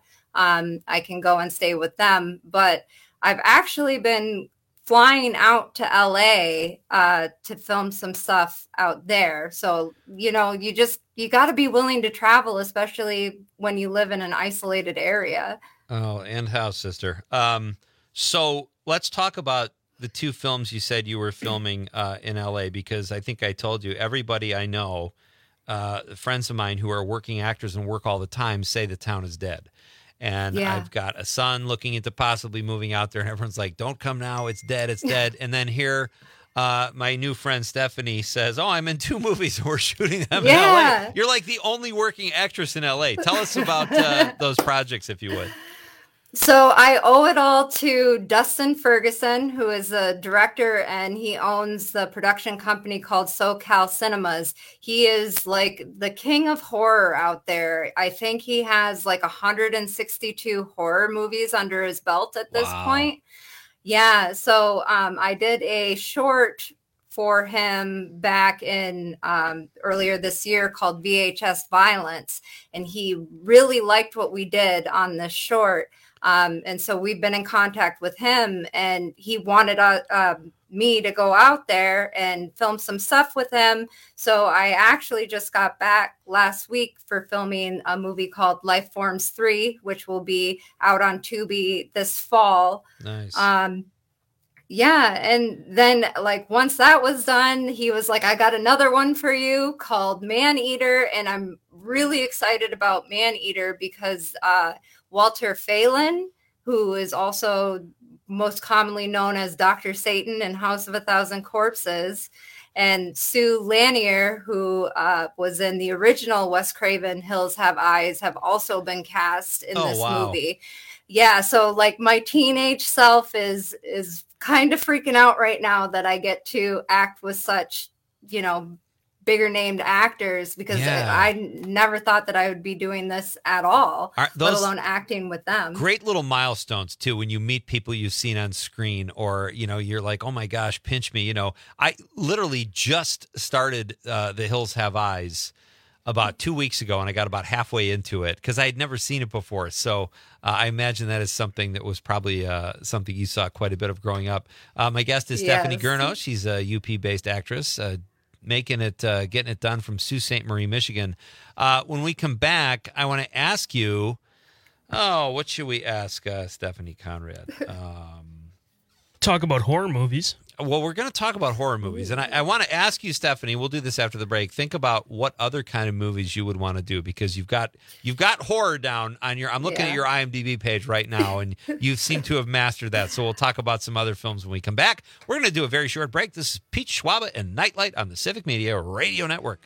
I can go and stay with them. But I've actually been flying out to LA to film some stuff out there. So, you got to be willing to travel, especially when you live in an isolated area.
Oh, and how, sister. So let's talk about the 2 films you said you were filming in LA, because I think I told you, everybody I know, friends of mine who are working actors and work all the time, say the town is dead. And I've got a son looking into possibly moving out there, and everyone's like, don't come now. It's dead. It's dead. And then here, my new friend Stephanie says, I'm in 2 movies. We're shooting them in LA. You're like the only working actress in LA. Tell us about those projects, if you would.
So I owe it all to Dustin Ferguson, who is a director, and he owns the production company called SoCal Cinemas. He is like the king of horror out there. I think he has like 162 horror movies under his belt at this point. Yeah. So I did a short for him back in earlier this year called VHS Violence, and he really liked what we did on this short. And so we've been in contact with him, and he wanted me to go out there and film some stuff with him. So I actually just got back last week for filming a movie called Life Forms 3, which will be out on Tubi this fall.
Nice.
Yeah. And then once that was done, he was like, I got another one for you called Man Eater. And I'm really excited about Man Eater because Walter Phelan, who is also most commonly known as Dr. Satan in House of a Thousand Corpses, and Sue Lanier, who was in the original Wes Craven Hills Have Eyes, have also been cast in this movie. Yeah, so my teenage self is kind of freaking out right now that I get to act with such, bigger named actors, because I never thought that I would be doing this at all, let alone acting with them.
Great little milestones too, when you meet people you've seen on screen, or you're like, oh my gosh, pinch me. I literally just started The Hills Have Eyes about 2 weeks ago, and I got about halfway into it because I had never seen it before. So I imagine that is something that was probably something you saw quite a bit of growing up. My guest is Stephanie Gurno. She's a UP-based actress, getting it done from Sault Ste. Marie, Michigan. When we come back, I want to ask you, what should we ask Stephanie Conrad?
Talk about horror movies.
Well, we're going to talk about horror movies, and I want to ask you, Stephanie, we'll do this after the break. Think about what other kind of movies you would want to do, because you've got horror down on your. I'm looking at your IMDb page right now, and you seem to have mastered that. So we'll talk about some other films when we come back. We're going to do a very short break. This is Pete Schwaba and Nightlight on the Civic Media Radio Network.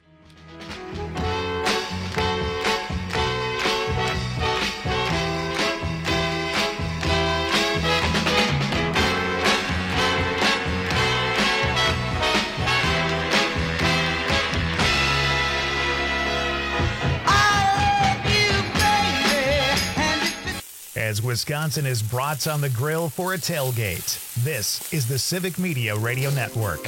as Wisconsin is brats on the grill for a tailgate. This is the Civic Media Radio Network.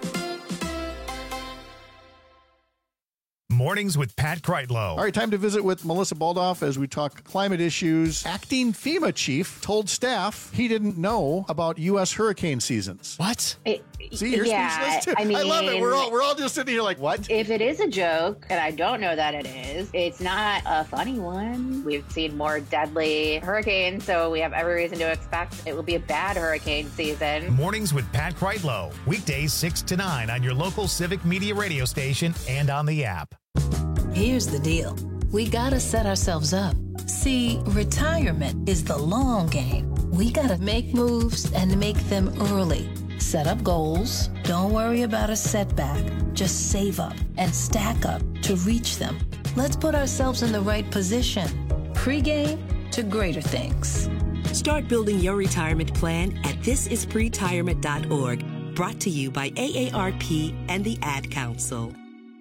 Mornings with Pat Kreitlow.
All right, time to visit with Melissa Baldoff as we talk climate issues. Acting FEMA chief told staff he didn't know about U.S. hurricane seasons.
What?
See, you're speechless too.
I mean,
I love it. We're all just sitting here like, what?
If it is a joke, and I don't know that it is, it's not a funny one. We've seen more deadly hurricanes, so we have every reason to expect it will be a bad hurricane season.
Mornings with Pat Kreitlow. Weekdays 6 to 9 on your local Civic Media radio station and on the app.
Here's the deal. We gotta set ourselves up. See, retirement is the long game. We gotta make moves and make them early. Set up goals. Don't worry about a setback. Just save up and stack up to reach them. Let's put ourselves in the right position. Pre-game to greater things.
Start building your retirement plan at thisispretirement.org. Brought to you by AARP and the Ad Council.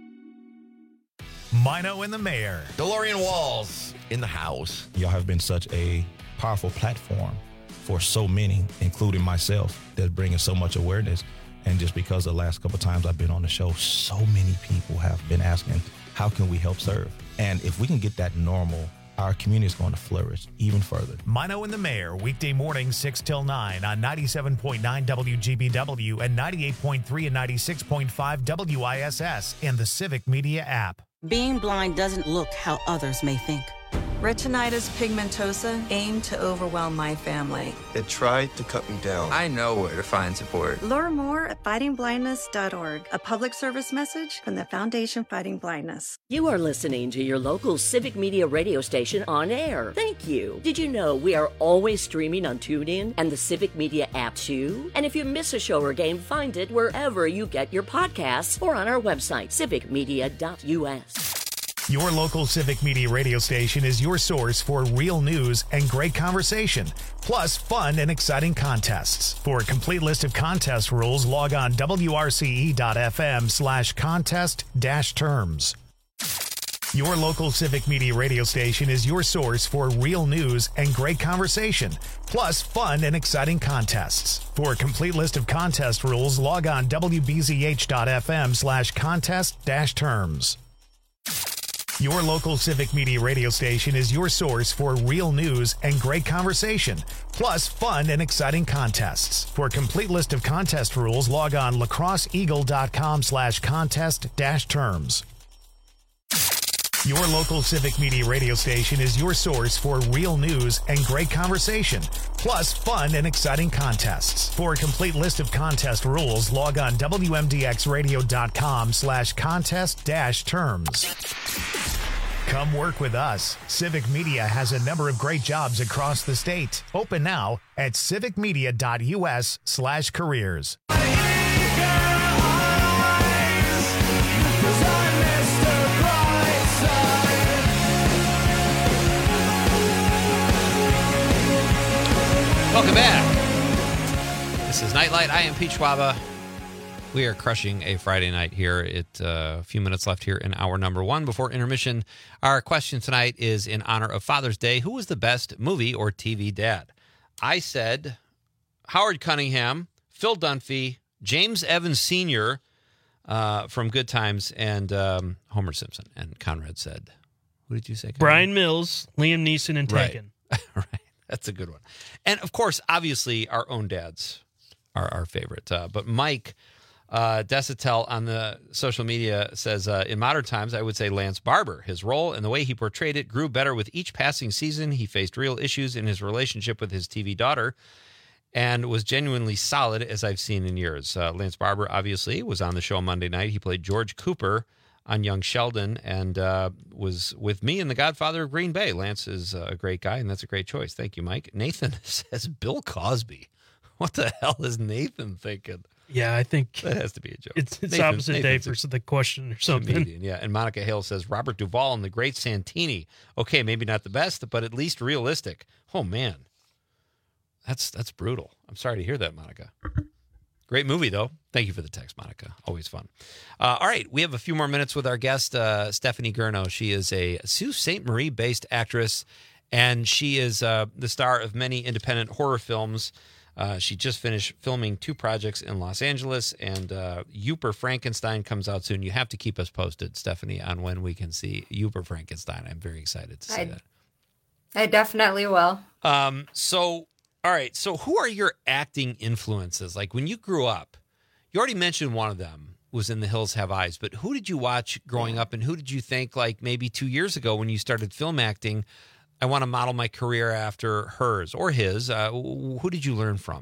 Mino and the Mayor.
DeLorean Walls in the house. Y'all have been such a powerful platform for so many, including myself, that's bringing so much awareness. And just because the last couple of times I've been on the show, so many people have been asking, how can we help serve? And if we can get that normal, our community is going to flourish even further.
Mino and the Mayor, weekday mornings 6 till 9 on 97.9 WGBW and 98.3 and 96.5 WISS and the Civic Media app.
Being blind doesn't look how others may think. Retinitis pigmentosa aimed to overwhelm my family.
It tried to cut me down. I know where to find support.
Learn more at fightingblindness.org, a public service message from the Foundation Fighting Blindness.
You are listening to your local Civic Media radio station on air. Thank you. Did you know we are always streaming on TuneIn and the Civic Media app too? And if you miss a show or game, find it wherever you get your podcasts or on our website, civicmedia.us.
Your local Civic Media radio station is your source for real news and great conversation, plus fun and exciting contests. For a complete list of contest rules, log on wrce.fm/contest-terms. Your local Civic Media radio station is your source for real news and great conversation, plus fun and exciting contests. For a complete list of contest rules, log on wbzh.fm/contest-terms. Your local Civic Media radio station is your source for real news and great conversation, plus fun and exciting contests. For a complete list of contest rules, log on lacrosseeagle.com/contest-terms. Your local Civic Media radio station is your source for real news and great conversation, plus fun and exciting contests. For a complete list of contest rules, log on wmdxradio.com/contest-terms. Come work with us. Civic Media has a number of great jobs across the state. Open now at civicmedia.us/careers.
Welcome back. This is Nightlight. I am Pete Schwaba. We are crushing a Friday night here. A few minutes left here in hour number one before intermission. Our question tonight is in honor of Father's Day. Who was the best movie or TV dad? I said Howard Cunningham, Phil Dunphy, James Evans Sr. From Good Times, and Homer Simpson. And Conrad said, who did you say? Conrad?
Brian Mills, Liam Neeson, and Taken.
Right. That's a good one. And, of course, obviously, our own dads are our favorite. But Mike Desatel on the social media says, in modern times, I would say Lance Barber. His role and the way he portrayed it grew better with each passing season. He faced real issues in his relationship with his TV daughter and was genuinely solid, as I've seen in years. Lance Barber, obviously, was on the show Monday night. He played George Cooper on Young Sheldon and was with me in The Godfather of Green Bay. Lance is a great guy, and that's a great choice. Thank you, Mike. Nathan says Bill Cosby. What the hell is Nathan thinking?
Yeah, I think
that has to be a joke.
It's opposite day for the question or something.
Comedian, yeah, and Monica Hale says Robert Duvall and the Great Santini. Okay, maybe not the best, but at least realistic. Oh man, that's brutal. I'm sorry to hear that, Monica. Great movie, though. Thank you for the text, Monica. Always fun. All right, we have a few more minutes with our guest, Stephanie Gurno. She is a Sault Ste. Marie-based actress And she is the star of many independent horror films. She just finished filming 2 projects in Los Angeles, and Uper Frankenstein comes out soon. You have to keep us posted, Stephanie, on when we can see Uper Frankenstein. I'm very excited to see that.
I definitely will.
So, all right. So who are your acting influences? Like when you grew up, you already mentioned one of them was In the Hills Have Eyes, but who did you watch growing up, and who did you think, like maybe 2 years ago when you started film acting, I want to model my career after hers or his? Who did you learn from?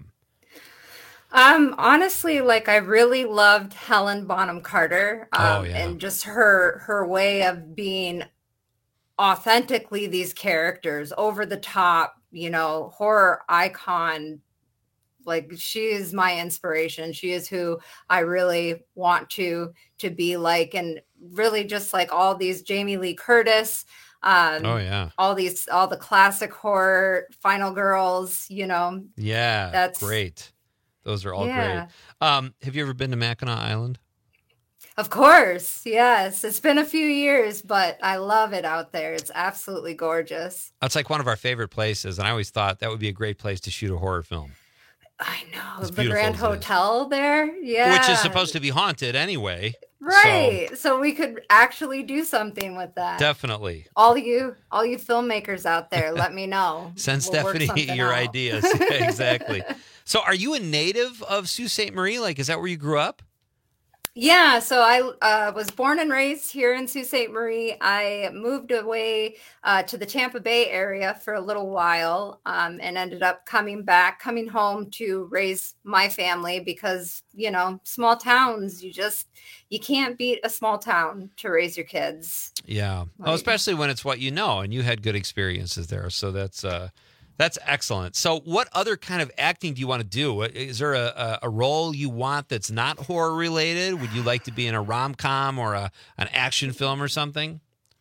Honestly, like I really loved Helen Bonham Carter, and just her way of being authentically these characters, over the top, horror icon. Like she is my inspiration. She is who I really want to be like, and really just like all these Jamie Lee Curtis. All the classic horror, Final Girls,
Yeah, that's great. Those are all great. Have you ever been to Mackinac Island?
Of course, yes. It's been a few years, but I love it out there. It's absolutely gorgeous.
It's like one of our favorite places, and I always thought that would be a great place to shoot a horror film.
I know. The Grand Hotel there. Yeah.
Which is supposed to be haunted anyway.
Right. So we could actually do something with that.
Definitely.
All you filmmakers out there, let me know.
Send Stephanie your ideas. Exactly. So are you a native of Sault Ste. Marie? Like, is that where you grew up?
Yeah, so I was born and raised here in Sault Ste. Marie. I moved away to the Tampa Bay area for a little while and ended up coming home to raise my family because, small towns, you can't beat a small town to raise your kids.
Yeah. Well, especially when it's what you know, and you had good experiences there. So that's excellent. So what other kind of acting do you want to do? Is there a role you want that's not horror related? Would you like to be in a rom-com or an action film or something?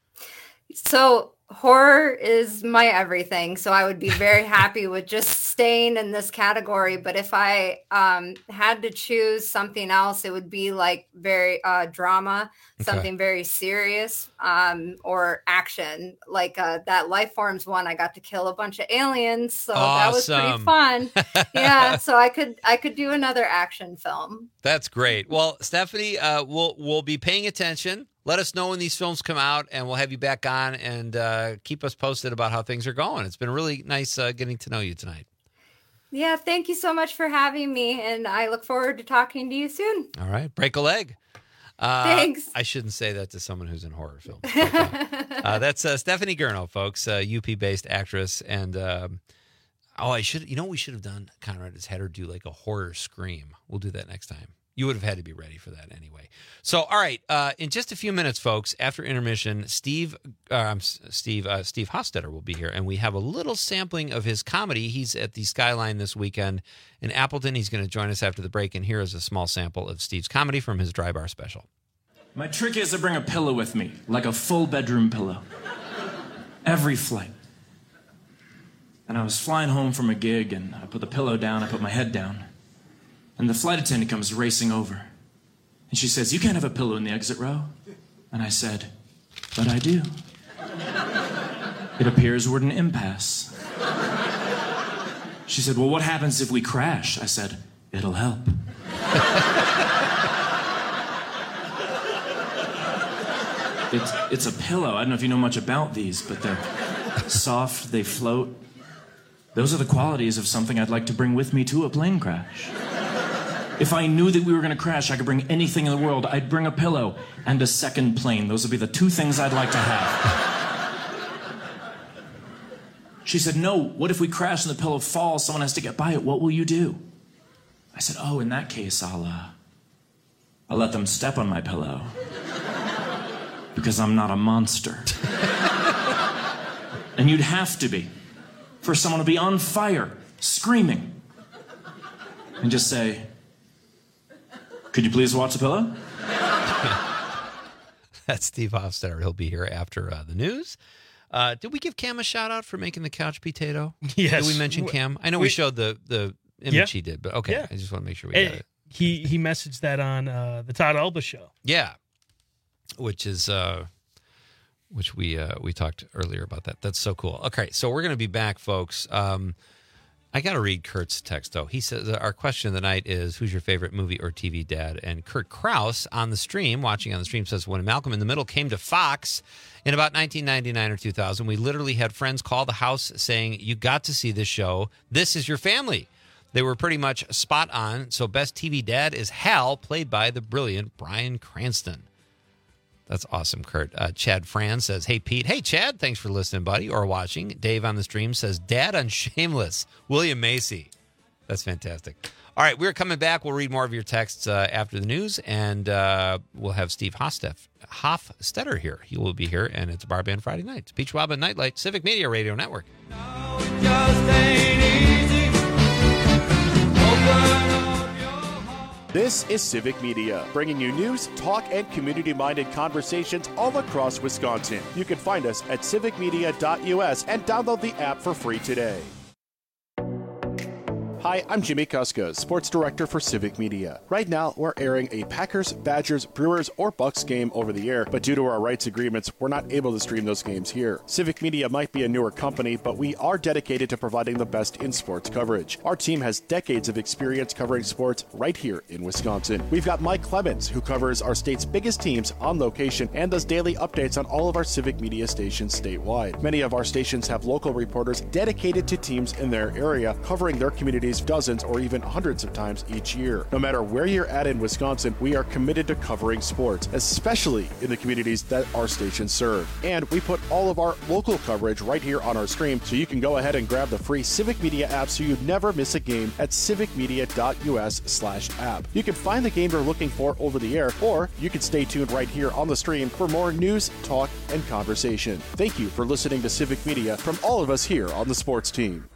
So horror is my everything. So I would be very happy with just staying in this category. But if I had to choose something else, it would be like very drama, something very serious, or action. Like that Life Forms one, I got to kill a bunch of aliens. So that was pretty fun. Yeah. So I could do another action film.
That's great. Well, Stephanie, we'll be paying attention. Let us know when these films come out, and we'll have you back on and keep us posted about how things are going. It's been really nice getting to know you tonight.
Yeah, thank you so much for having me, and I look forward to talking to you soon.
All right, break a leg.
Thanks.
I shouldn't say that to someone who's in horror films. But, that's Stephanie Gurno, folks, UP-based actress, and we should have done, Conrad, is had her do like a horror scream. We'll do that next time. You would have had to be ready for that anyway. So, all right, in just a few minutes, folks, after intermission, Steve Hofstetter will be here, and we have a little sampling of his comedy. He's at the Skyline this weekend in Appleton. He's going to join us after the break, and here is a small sample of Steve's comedy from his Dry Bar special.
My trick is to bring a pillow with me, like a full bedroom pillow. Every flight. And I was flying home from a gig, and I put the pillow down, I put my head down. And the flight attendant comes racing over. And she says, "You can't have a pillow in the exit row." And I said, "But I do. It appears we're at an impasse." She said, "Well, what happens if we crash?" I said, "It'll help." It's a pillow. I don't know if you know much about these, but they're soft, they float. Those are the qualities of something I'd like to bring with me to a plane crash. If I knew that we were going to crash, I could bring anything in the world. I'd bring a pillow and a second plane. Those would be the two things I'd like to have. She said, "No, what if we crash and the pillow falls? Someone has to get by it. What will you do?" I said, "Oh, in that case, I'll let them step on my pillow. Because I'm not a monster." And you'd have to be for someone to be on fire, screaming, and just say, "Could you please watch the pillow?"
That's Steve Hofstetter. He'll be here after the news. Did we give Cam a shout out for making the couch potato?
Yes.
Did we mention Cam? I know we showed the image he did, but okay. Yeah. I just want to make sure we got it.
He messaged that on the Todd Alba show.
Yeah. Which is which we talked earlier about that. That's so cool. Okay, so we're going to be back, folks. I got to read Kurt's text, though. He says, our question of the night is, who's your favorite movie or TV dad? And Kurt Krause on the stream, watching on the stream, says, when Malcolm in the Middle came to Fox in about 1999 or 2000, we literally had friends call the house saying, you got to see this show. This is your family. They were pretty much spot on. So best TV dad is Hal, played by the brilliant Bryan Cranston. That's awesome, Kurt. Chad Fran says, hey, Pete. Hey, Chad. Thanks for listening, buddy, or watching. Dave on the stream says, Dad on Shameless. William Macy. That's fantastic. All right, we're coming back. We'll read more of your texts after the news, and we'll have Steve Hofstetter here. He will be here, and it's Bar Band Friday night. Peach Schwab and Nightlight, Civic Media Radio Network.
This is Civic Media, bringing you news, talk, and community-minded conversations all across Wisconsin. You can find us at civicmedia.us and download the app for free today. Hi, I'm Jimmy Kuska, Sports Director for Civic Media. Right now, we're airing a Packers, Badgers, Brewers, or Bucks game over the air, but due to our rights agreements, we're not able to stream those games here. Civic Media might be a newer company, but we are dedicated to providing the best in sports coverage. Our team has decades of experience covering sports right here in Wisconsin. We've got Mike Clemens, who covers our state's biggest teams on location and does daily updates on all of our Civic Media stations statewide. Many of our stations have local reporters dedicated to teams in their area, covering their communities dozens or even hundreds of times each year. No matter where you're at in Wisconsin, we are committed to covering sports, especially in the communities that our stations serve. And we put all of our local coverage right here on our stream, so you can go ahead and grab the free Civic Media app so you never miss a game at civicmedia.us/app. You can find the game you're looking for over the air, or you can stay tuned right here on the stream for more news, talk, and conversation. Thank you for listening to Civic Media from all of us here on the sports team.